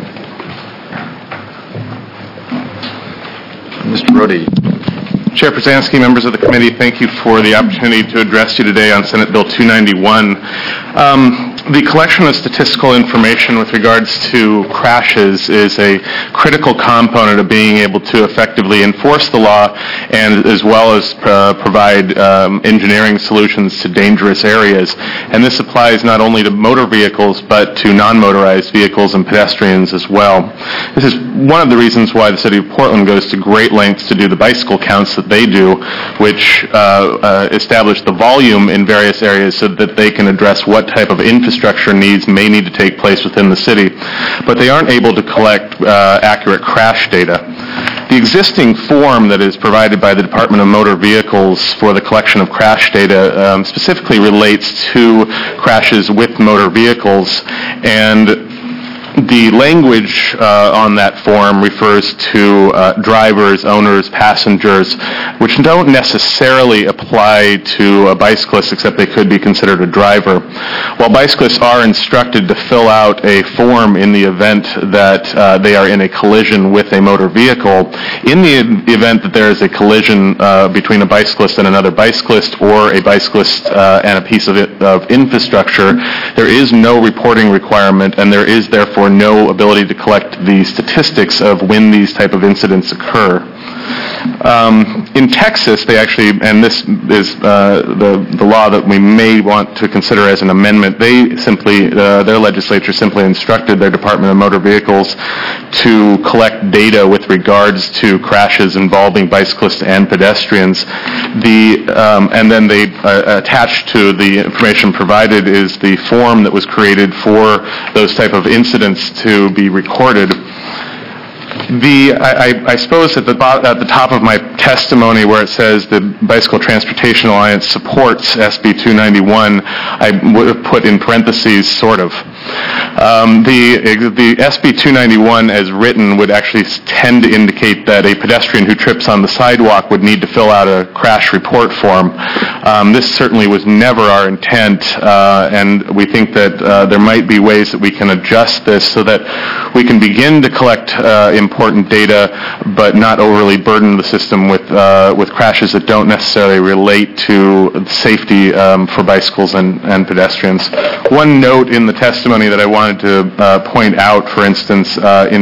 Mr. Brody. Chair Przanski, members of the committee, thank you for the opportunity to address you today on Senate Bill 291. The collection of statistical information with regards to crashes is a critical component of being able to effectively enforce the law and as well as provide engineering solutions to dangerous areas. And this applies not only to motor vehicles but to non-motorized vehicles and pedestrians as well. This is one of the reasons why the City of Portland goes to great lengths to do the bicycle counts that they do, which establish the volume in various areas so that they can address what type of infrastructure needs may need to take place within the city. But they aren't able to collect accurate crash data. The existing form that is provided by the Department of Motor Vehicles for the collection of crash data specifically relates to crashes with motor vehicles, and the language on that form refers to drivers, owners, passengers, which don't necessarily apply to a bicyclist, except they could be considered a driver. While bicyclists are instructed to fill out a form in the event that they are in a collision with a motor vehicle, in the event that there is a collision between a bicyclist and another bicyclist or a bicyclist and a piece of infrastructure, there is no reporting requirement, and there is therefore no ability to collect the statistics of when these type of incidents occur. In Texas, they actually, and this is the law that we may want to consider as an amendment, they simply, their legislature simply instructed their Department of Motor Vehicles to collect data with regards to crashes involving bicyclists and pedestrians. And then they attached to the information provided is the form that was created for those type of incidents to be recorded. I suppose at the top of my testimony where it says the Bicycle Transportation Alliance supports SB 291, I would have put in parentheses, sort of. The SB 291 as written would actually tend to indicate that a pedestrian who trips on the sidewalk would need to fill out a crash report form. This certainly was never our intent, and we think that there might be ways that we can adjust this so that we can begin to collect important data, but not overly burden the system with crashes that don't necessarily relate to safety for bicycles and pedestrians. One note in the testimony that I wanted to point out, for instance, in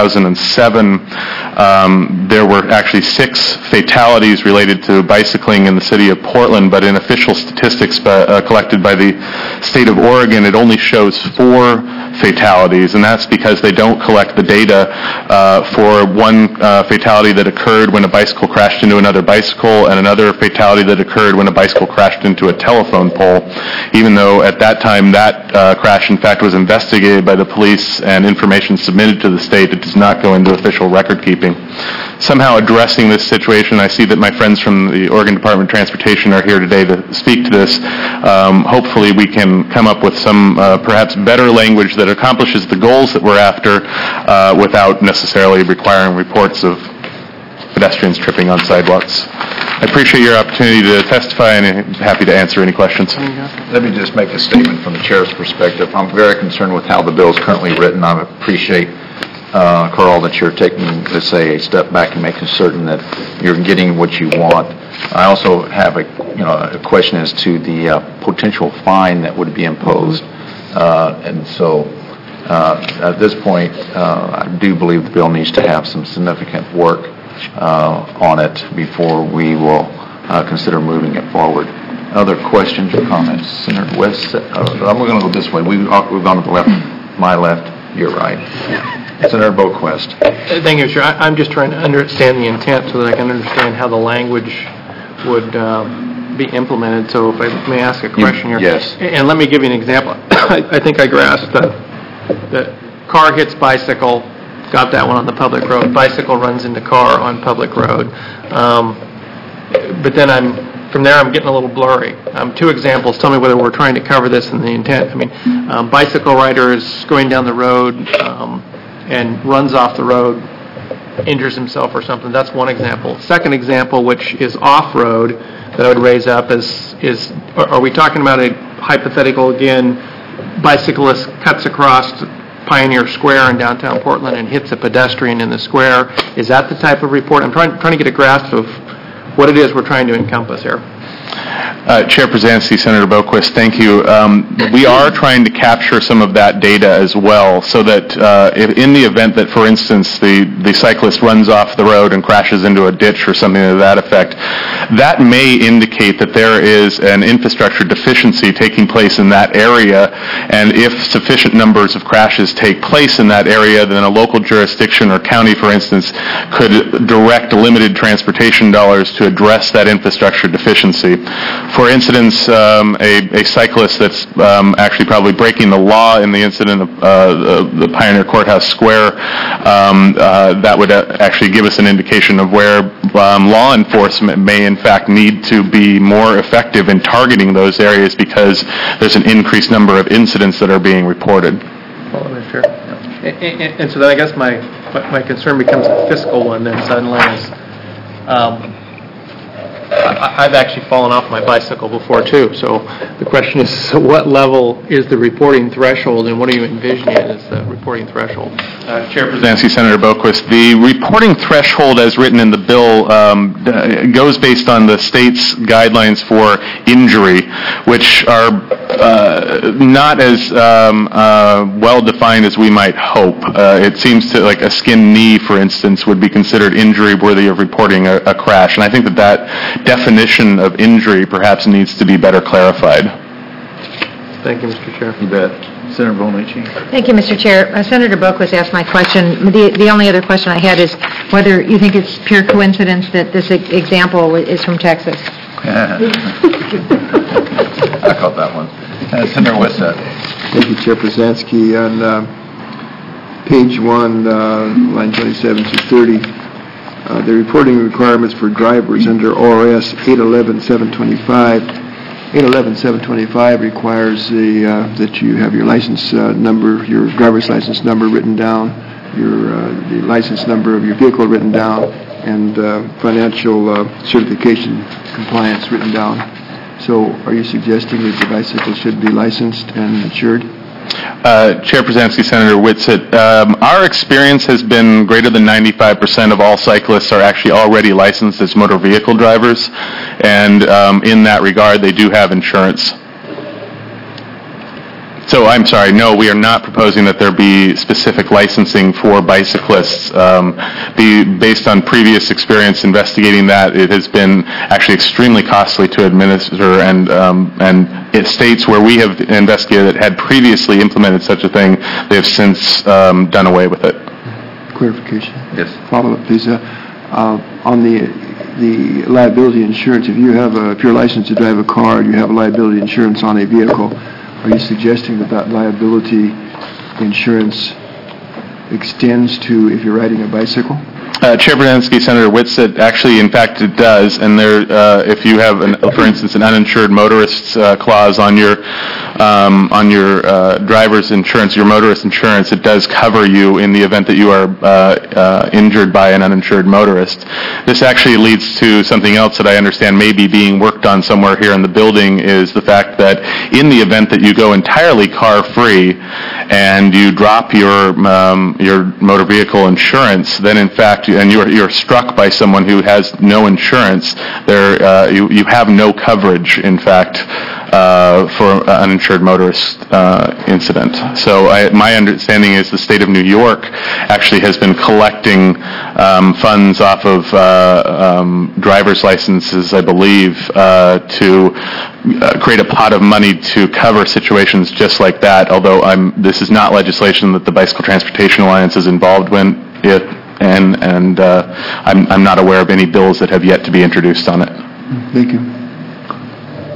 2007, there were actually 6 fatalities related to bicycling in the city of Portland, but in official statistics collected by the state of Oregon, it only shows 4 fatalities, and that's because they don't collect the data for one fatality that occurred when a bicycle crashed into another bicycle and another fatality that occurred when a bicycle crashed into a telephone pole, even though at that time that crash in fact was investigated by the police and information submitted to the state. It does not go into official record keeping. Somehow addressing this situation, I see that my friends from the Oregon Department of Transportation are here today to speak to this. Hopefully we can come up with some perhaps better language that accomplishes the goals that we're after without necessarily requiring reports of pedestrians tripping on sidewalks. I appreciate your opportunity to testify, and I'm happy to answer any questions. Let me just make a statement from the chair's perspective. I'm very concerned with how the bill is currently written. I appreciate, Carl, that you're taking, let's say, a step back and making certain that you're getting what you want. I also have a question as to the potential fine that would be imposed. And so at this point, I do believe the bill needs to have some significant work on it before we will consider moving it forward. Other questions or comments? Senator West, I'm going to go this way. We've gone to the left, my left, your right. Senator Boquist. Thank you, Chair. I'm just trying to understand the intent so that I can understand how the language would be implemented, so if I may ask a question here. Yes. And let me give you an example. I think I grasped that car hits bicycle, got that one on the public road, bicycle runs into car on public road. But then from there I'm getting a little blurry. Two examples, tell me whether we're trying to cover this in the intent. I mean, bicycle rider is going down the road and runs off the road, injures himself or something. That's one example. Second example, which is off-road, that I would raise up is are we talking about a hypothetical, again, bicyclist cuts across Pioneer Square in downtown Portland and hits a pedestrian in the square? Is that the type of report? I'm trying to get a grasp of what it is we're trying to encompass here. Chair Przanski, Senator Boquist, thank you. We are trying to capture some of that data as well, so that if in the event that, for instance, the cyclist runs off the road and crashes into a ditch or something to that effect, that may indicate that there is an infrastructure deficiency taking place in that area, and if sufficient numbers of crashes take place in that area, then a local jurisdiction or county, for instance, could direct limited transportation dollars to address that infrastructure deficiency. For instance, a cyclist that's actually probably breaking the law in the incident of the Pioneer Courthouse Square, that would actually give us an indication of where law enforcement may in fact need to be more effective in targeting those areas, because there's an increased number of incidents that are being reported. And so then I guess my concern becomes a fiscal one then suddenly is, I've actually fallen off my bicycle before too, so the question is, so what level is the reporting threshold, and what are you envisioning as the reporting threshold? Chair Przanski, Senator Boquist, the reporting threshold as written in the bill goes based on the state's guidelines for injury, which are not as well defined as we might hope. It seems to, like a skinned knee, for instance, would be considered injury worthy of reporting a crash, and I think that definition of injury perhaps needs to be better clarified. Thank you, Mr. Chair. You bet. Senator Bonamici. Thank you, Mr. Chair. Senator Boquist asked my question. The only other question I had is whether you think it's pure coincidence that this example is from Texas. I caught that one. Senator Westside. Thank you, Chair Przanski. On page 1, line 27 to 30, the reporting requirements for drivers under ORS 811-725. 811-725 requires that you have your license number, your driver's license number written down, the license number of your vehicle written down, and financial certification compliance written down. So are you suggesting that the bicycle should be licensed and insured? Chair Przanski, Senator Whitsett, our experience has been greater than 95% of all cyclists are actually already licensed as motor vehicle drivers, and in that regard, they do have insurance. So I'm sorry, no, we are not proposing that there be specific licensing for bicyclists. Based on previous experience investigating that, it has been actually extremely costly to administer, and it states where we have investigated that had previously implemented such a thing, they have since done away with it. Clarification. Yes. Follow-up, please. On the liability insurance, if you're licensed to drive a car and you have liability insurance on a vehicle, are you suggesting that liability insurance extends to if you're riding a bicycle? Chair Przanski, Senator Whitsett, actually, in fact, it does. And there, if you have, for instance, an uninsured motorist's clause on your driver's insurance, your motorist insurance, it does cover you in the event that you are injured by an uninsured motorist. This actually leads to something else that I understand may be being worked on somewhere here in the building, is the fact that in the event that you go entirely car-free and you drop your motor vehicle insurance, then in fact, and you're struck by someone who has no insurance, you have no coverage, in fact, for an uninsured motorist incident. So my understanding is the state of New York actually has been collecting funds off of driver's licenses, I believe, to create a pot of money to cover situations just like that, although this is not legislation that the Bicycle Transportation Alliance is involved with, and I'm not aware of any bills that have yet to be introduced on it. Thank you.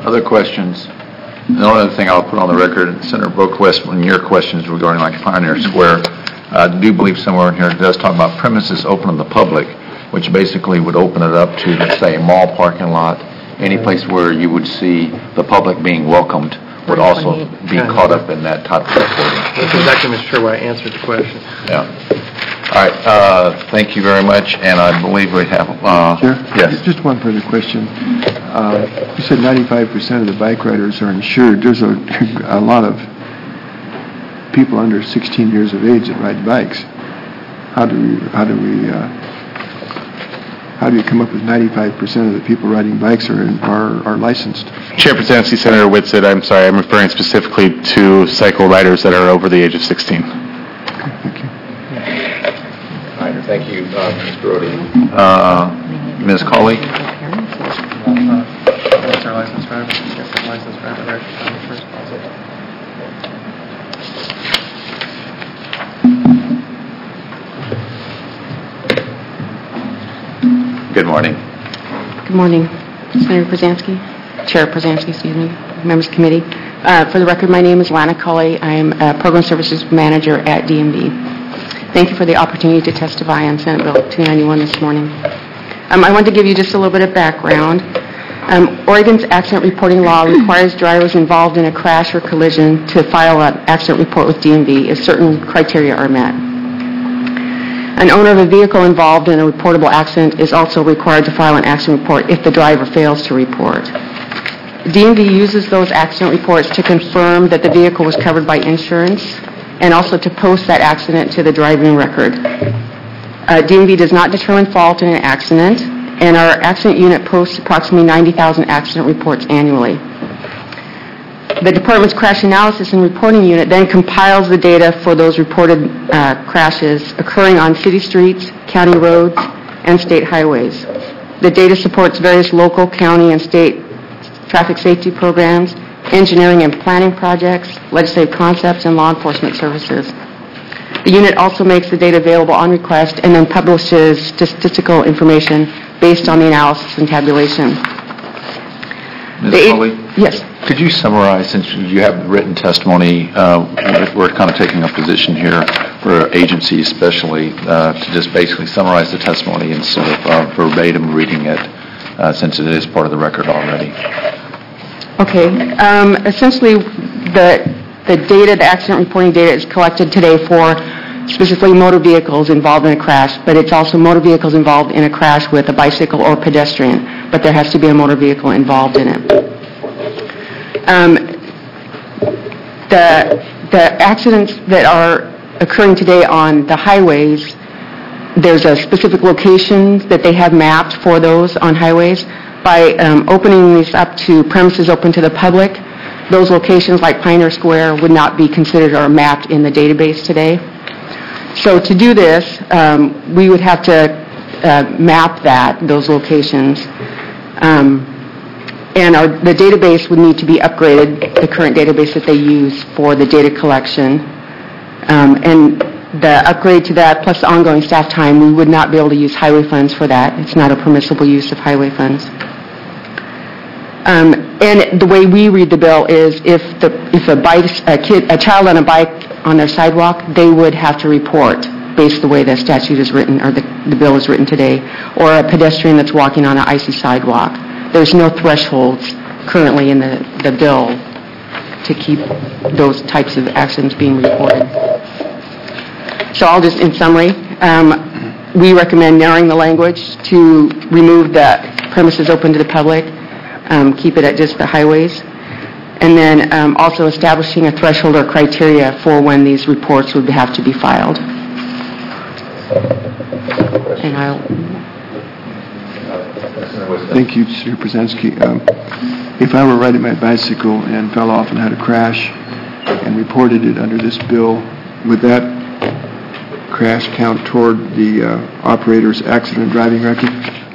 Other questions? The only other thing I'll put on the record, Senator Boquist, when your questions regarding like Pioneer Square, I do believe somewhere in here it does talk about premises open to the public, which basically would open it up to, let's say, a mall parking lot, any place where you would see the public being welcomed would also be caught up in that type of reporting. That's exactly, Mr. Chair, why I answered the question. Yeah. All right, thank you very much, and I believe we have, Chair? yes. Just one further question. You said 95% of the bike riders are insured. There's a lot of people under 16 years of age that ride bikes. How do you come up with 95% of the people riding bikes are licensed? Chair Potansky, Senator Whitsitt, I'm sorry, I'm referring specifically to cycle riders that are over the age of 16. Okay, thank you. All right, thank you, Ms. Brody. Ms. Colley? Good morning. Good morning, Senator Przanski, Chair Przanski, excuse me, members of the committee. For the record, my name is Lana Colley. I am a Program Services Manager at DMV. Thank you for the opportunity to testify on Senate Bill 291 this morning. I want to give you just a little bit of background. Oregon's accident reporting law requires drivers involved in a crash or collision to file an accident report with DMV if certain criteria are met. An owner of a vehicle involved in a reportable accident is also required to file an accident report if the driver fails to report. DMV uses those accident reports to confirm that the vehicle was covered by insurance and also to post that accident to the driving record. DMV does not determine fault in an accident, and our accident unit posts approximately 90,000 accident reports annually. The department's crash analysis and reporting unit then compiles the data for those reported crashes occurring on city streets, county roads, and state highways. The data supports various local, county, and state traffic safety programs, engineering and planning projects, legislative concepts, and law enforcement services. The unit also makes the data available on request and then publishes statistical information based on the analysis and tabulation. Ms. Colley? Yes. Could you summarize, since you have written testimony, we're kind of taking a position here for agencies especially, to just basically summarize the testimony instead of verbatim reading it, since it is part of the record already. Okay. Essentially, the data, the accident reporting data is collected today for specifically motor vehicles involved in a crash, but it's also motor vehicles involved in a crash with a bicycle or pedestrian, but there has to be a motor vehicle involved in it. The accidents that are occurring today on the highways, there's a specific location that they have mapped for those on highways. By opening these up to premises open to the public, those locations like Pioneer Square would not be considered or mapped in the database today. So to do this, we would have to map those locations. And the database would need to be upgraded, the current database that they use for the data collection. And the upgrade to that, plus the ongoing staff time, we would not be able to use highway funds for that. It's not a permissible use of highway funds. And the way we read the bill is if a child on a bike on their sidewalk, they would have to report based the way the statute is written or the bill is written today, or a pedestrian that's walking on an icy sidewalk. There's no thresholds currently in the bill to keep those types of accidents being reported. So I'll just, in summary, we recommend narrowing the language to remove the premises open to the public, keep it at just the highways, and then also establishing a threshold or criteria for when these reports would have to be filed. And Thank you, Mr. Przanski. If I were riding my bicycle and fell off and had a crash and reported it under this bill, would that crash count toward the operator's accident driving record?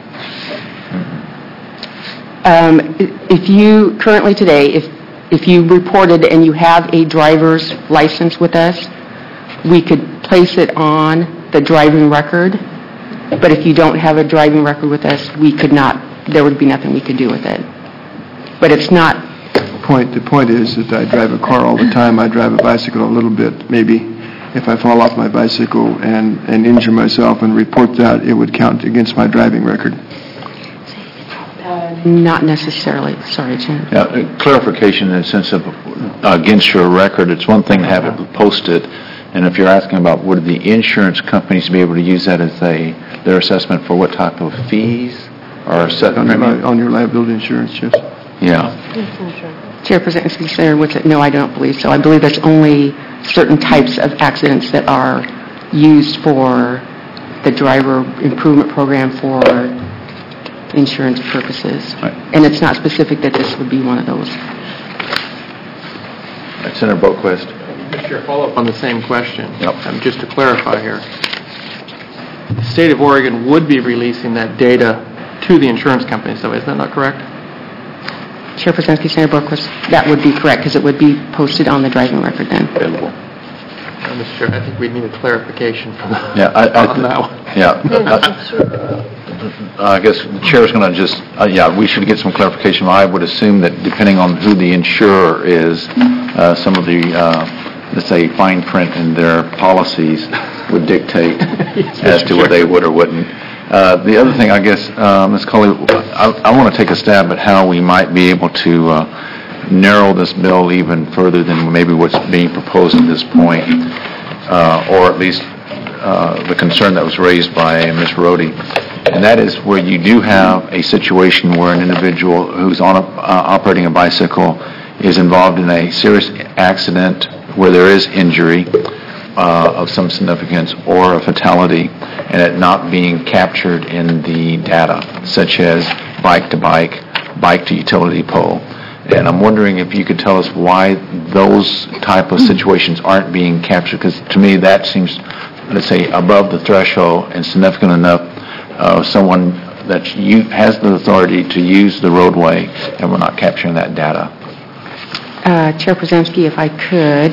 If you currently today, if you reported and you have a driver's license with us, we could place it on the driving record. But if you don't have a driving record with us, we could not. There would be nothing we could do with it. But it's not, The point is that I drive a car all the time. I drive a bicycle a little bit. Maybe if I fall off my bicycle and injure myself and report that, it would count against my driving record. not necessarily. Sorry, Jen. Yeah, clarification in the sense of against your record, it's one thing to have it posted, and if you're asking about would the insurance companies be able to use that as their assessment for what type of fees or set on your liability insurance, yes. Yeah. Chairperson Senator Whitsitt, no, I don't believe so. I believe that's only certain types of accidents that are used for the driver improvement program for insurance purposes. Right. And it's not specific that this would be one of those. Senator Boquist. Mr. Chair, follow up on the same question. Yep. Just to clarify here, the state of Oregon would be releasing that data to the insurance companies, so isn't that not correct? Chairperson Senator Boquist, that would be correct because it would be posted on the driving record then. Available. Mr. Chair, I think we need a clarification from on that one. Yeah. I guess the chair's going to just, we should get some clarification. I would assume that depending on who the insurer is, some of the, let's say, fine print in their policies would dictate as to what they would or wouldn't. The other thing, I guess, Ms. Culley, I want to take a stab at how we might be able to narrow this bill even further than maybe what's being proposed at this point, or at least the concern that was raised by Ms. Rohde. And that is where you do have a situation where an individual who's operating a bicycle is involved in a serious accident where there is injury of some significance or a fatality, and it not being captured in the data, such as bike to bike, bike to utility pole. And I'm wondering if you could tell us why those type of situations aren't being captured, because to me that seems, let's say, above the threshold and significant enough of someone that has the authority to use the roadway, and we're not capturing that data. Chair Przanski, if I could.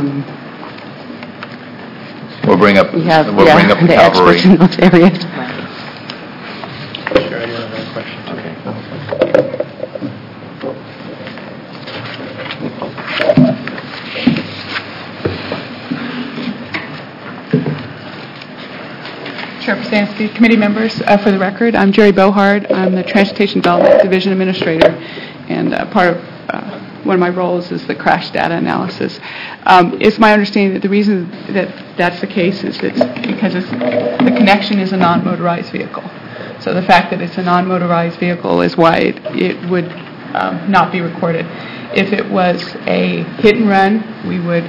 We'll bring up we have, the cavalry. Experts in those areas. Sure, I do have another question. Okay. Chair Przanski, committee members, for the record, I'm Jerry Bohard. I'm the Transportation Development Division Administrator, and part of one of my roles is the crash data analysis. It's my understanding that the reason that that's the case is it's because the connection is a non-motorized vehicle. So the fact that it's a non-motorized vehicle is why it would not be recorded. If it was a hit and run, we would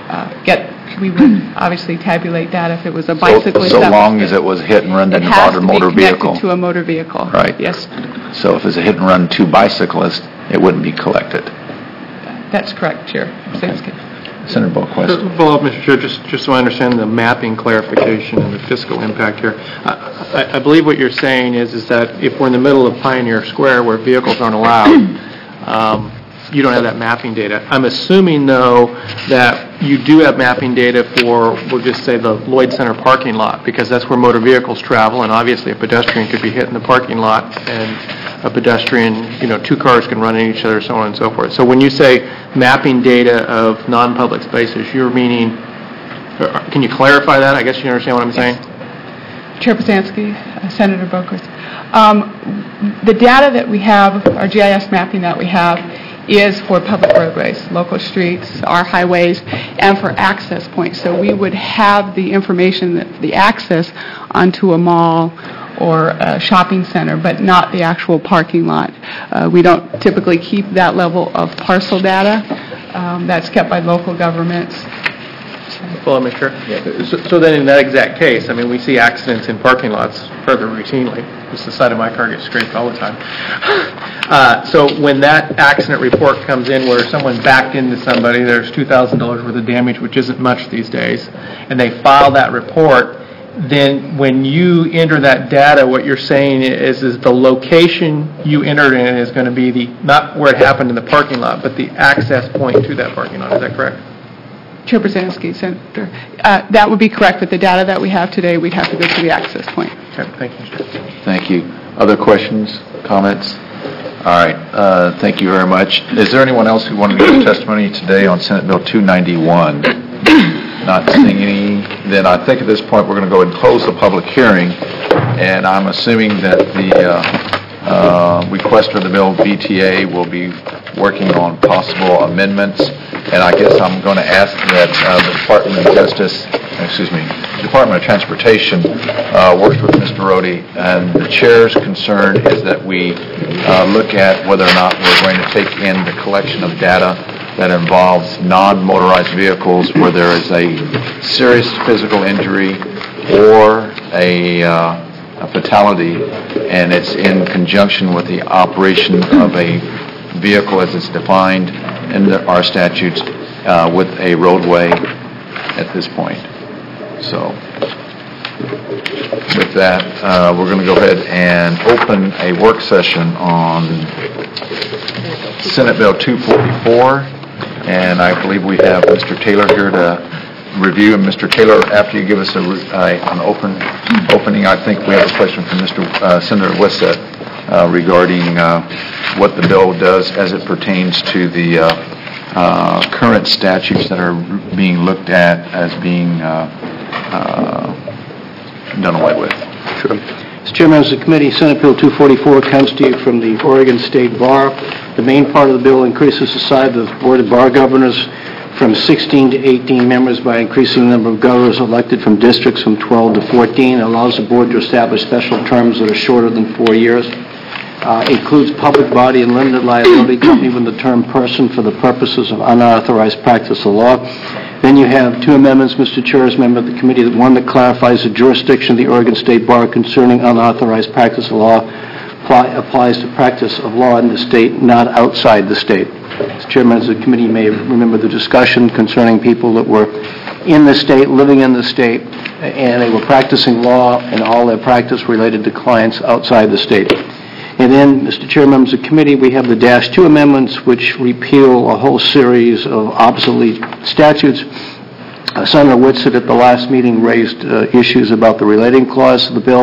obviously tabulate that. If it was a bicyclist, so long as it was hit and run, didn't involve a motor vehicle. It has to be connected to a motor vehicle. Right. Yes. So if it's a hit and run to bicyclists, it wouldn't be collected. That's correct, Chair. Okay. Senator Boquist. To follow up, Mr. Chair, just so I understand the mapping clarification and the fiscal impact here. I believe what you're saying is that if we're in the middle of Pioneer Square where vehicles aren't allowed, you don't have that mapping data. I'm assuming, though, that you do have mapping data for, we'll just say, the Lloyd Center parking lot, because that's where motor vehicles travel, and obviously a pedestrian could be hit in the parking lot, and a pedestrian, two cars can run into each other, so on and so forth. So when you say mapping data of non-public spaces, you're meaning, can you clarify that? I guess you understand what I'm saying? Chair Przanski, Senator Boquist. The data that we have, our GIS mapping that we have, is for public roadways, local streets, our highways, and for access points. So we would have the information, the access onto a mall or a shopping center, but not the actual parking lot. We don't typically keep that level of parcel data. That's kept by local governments. Well, Mr. So then in that exact case, we see accidents in parking lots fairly routinely. Just the side of my car gets scraped all the time. So when that accident report comes in where someone backed into somebody, there's $2,000 worth of damage, which isn't much these days, and they file that report, then when you enter that data, what you're saying is the location you entered in is going to be not where it happened in the parking lot, but the access point to that parking lot. Is that correct? Chair Przanski, Senator. That would be correct, but the data that we have today, we'd have to go to the access point. Okay, thank you, Chair. Thank you. Other questions, comments? All right, thank you very much. Is there anyone else who wanted to give testimony today on Senate Bill 291? Not seeing any. Then I think at this point we're going to go and close the public hearing, and I'm assuming that the requester of the bill, BTA, will be working on possible amendments, and I guess I'm going to ask that the Department of Transportation works with Mr. Rohde, and the chair's concern is that we look at whether or not we're going to take in the collection of data that involves non-motorized vehicles where there is a serious physical injury or a fatality, and it's in conjunction with the operation of a vehicle as it's defined in our statutes with a roadway at this point. So with that, we're going to go ahead and open a work session on Senate Bill 244, and I believe we have Mr. Taylor here to review. And Mr. Taylor, after you give us an opening, I think we have a question from Senator Wissett regarding what the bill does as it pertains to the current statutes that are being looked at as being done away with. Sure. Mr. Chairman, members of the committee, Senate Bill 244 comes to you from the Oregon State Bar. The main part of the bill increases the size of the Board of Bar Governors from 16 to 18 members by increasing the number of governors elected from districts from 12 to 14. It allows the board to establish special terms that are shorter than 4 years. Includes public body and limited liability company with the term person for the purposes of unauthorized practice of law. Then you have two amendments, Mr. Chair, as member of the committee. One that clarifies the jurisdiction of the Oregon State Bar concerning unauthorized practice of law applies to practice of law in the state, not outside the state. Mr. Chair, members of the committee may remember the discussion concerning people that were in the state, living in the state, and they were practicing law, and all their practice related to clients outside the state. And then, Mr. Chair, members of the committee, we have the -2 amendments, which repeal a whole series of obsolete statutes. Senator Whitsitt at the last meeting raised issues about the relating clause of the bill.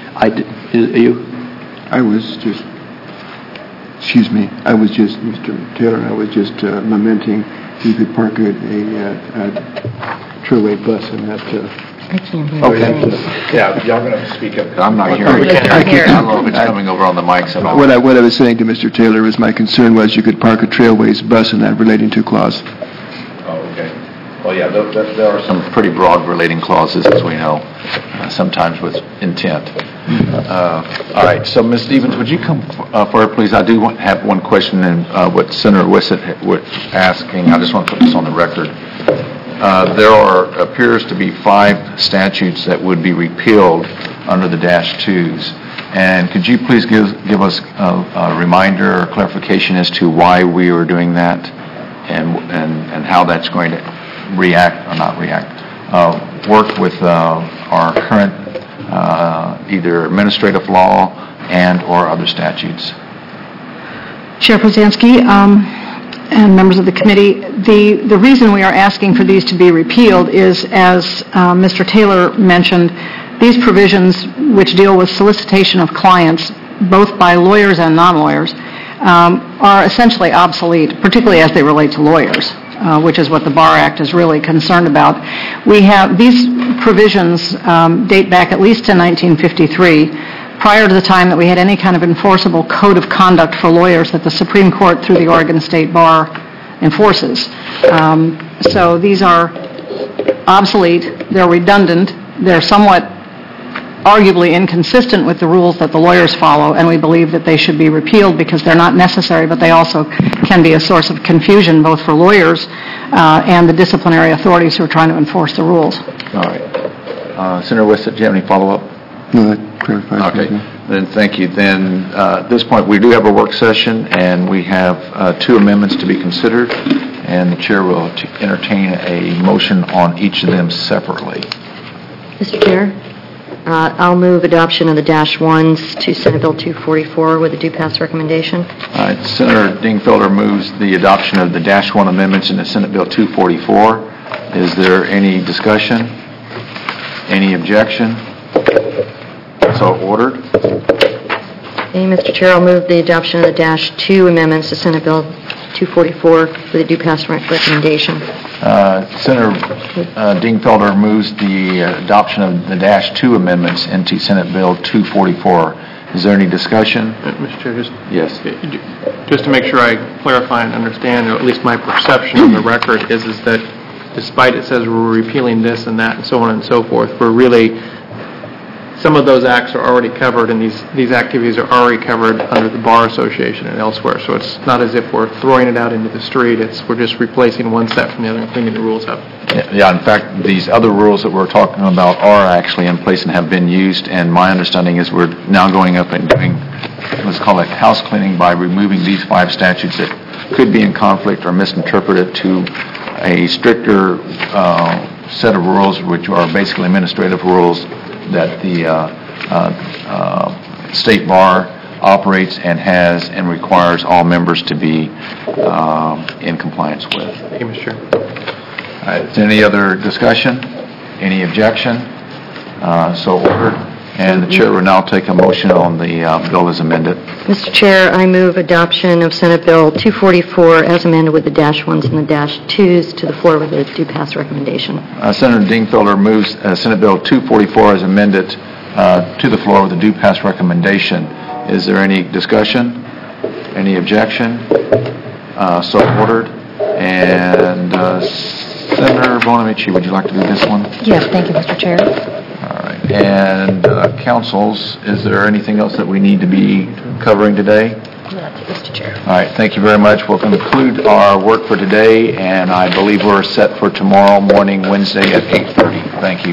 Mr. Taylor, I was just lamenting you could park a trailway bus in that. I can't hear. Okay. Yeah, y'all going to speak up. I'm not hearing. We can't hear. I don't know if it's coming over on the mics at all. What I was saying to Mr. Taylor is my concern was you could park a trailways bus in that relating to clause. Oh, okay. Well, yeah, there are some pretty broad relating clauses, as we know, sometimes with intent. All right, so Ms. Stevens, would you come forward, please? I do have one question, and what Senator Wissett was asking. I just want to put this on the record. There appears to be 5 statutes that would be repealed under the -2s. And could you please give us a reminder or clarification as to why we are doing that and how that's going to work with our current either administrative law and or other statutes? Chair Posanski, and members of the committee, the reason we are asking for these to be repealed is, as Mr. Taylor mentioned, these provisions, which deal with solicitation of clients, both by lawyers and non-lawyers, are essentially obsolete, particularly as they relate to lawyers, which is what the Bar Act is really concerned about. These provisions date back at least to 1953, prior to the time that we had any kind of enforceable code of conduct for lawyers that the Supreme Court, through the Oregon State Bar, enforces. So these are obsolete, they're redundant, they're somewhat arguably inconsistent with the rules that the lawyers follow, and we believe that they should be repealed because they're not necessary, but they also can be a source of confusion both for lawyers and the disciplinary authorities who are trying to enforce the rules. All right. Senator Wissett, do you have any follow-up? No, that clarifies. Okay. Then thank you. Then at this point, we do have a work session, and we have 2 amendments to be considered, and the chair will entertain a motion on each of them separately. Mr. Chair, I'll move adoption of the -1s to Senate Bill 244 with a due pass recommendation. All right. Senator Dingfelder moves the adoption of the -1 amendments into Senate Bill 244. Is there any discussion? Any objection? So ordered. Okay, Mr. Chair, I'll move the adoption of the Dash 2 amendments to Senate Bill 244 with a due pass recommendation. Senator Dingfelder moves the adoption of the Dash 2 amendments into Senate Bill 244. Is there any discussion? Mr. Chair, Yes. just to make sure I clarify and understand, or at least my perception on the record is that despite it says we're repealing this and that and so on and so forth, we're really, some of those acts are already covered and these activities are already covered under the Bar Association and elsewhere. So it's not as if we're throwing it out into the street. We're just replacing one step from the other and cleaning the rules up. Yeah, in fact, these other rules that we're talking about are actually in place and have been used, and my understanding is we're now going up and doing, let's call it house cleaning, by removing these 5 statutes that could be in conflict or misinterpreted to a stricter set of rules, which are basically administrative rules that the State Bar operates and has and requires all members to be in compliance with. Thank you, Mr. Chair. All right, is there any other discussion? Any objection? So ordered. And the chair will now take a motion on the bill as amended. Mr. Chair, I move adoption of Senate Bill 244 as amended with the Dash 1s and the Dash 2s to the floor with a due pass recommendation. Senator Dingfelder moves Senate Bill 244 as amended to the floor with a due pass recommendation. Is there any discussion? Any objection? So ordered. And Senator Bonamici, would you like to do this one? Yes, thank you, Mr. Chair. All right. And councils, is there anything else that we need to be covering today? That's it, Mr. Chair. All right. Thank you very much. We'll conclude our work for today, and I believe we're set for tomorrow morning, Wednesday at 8:30. Thank you.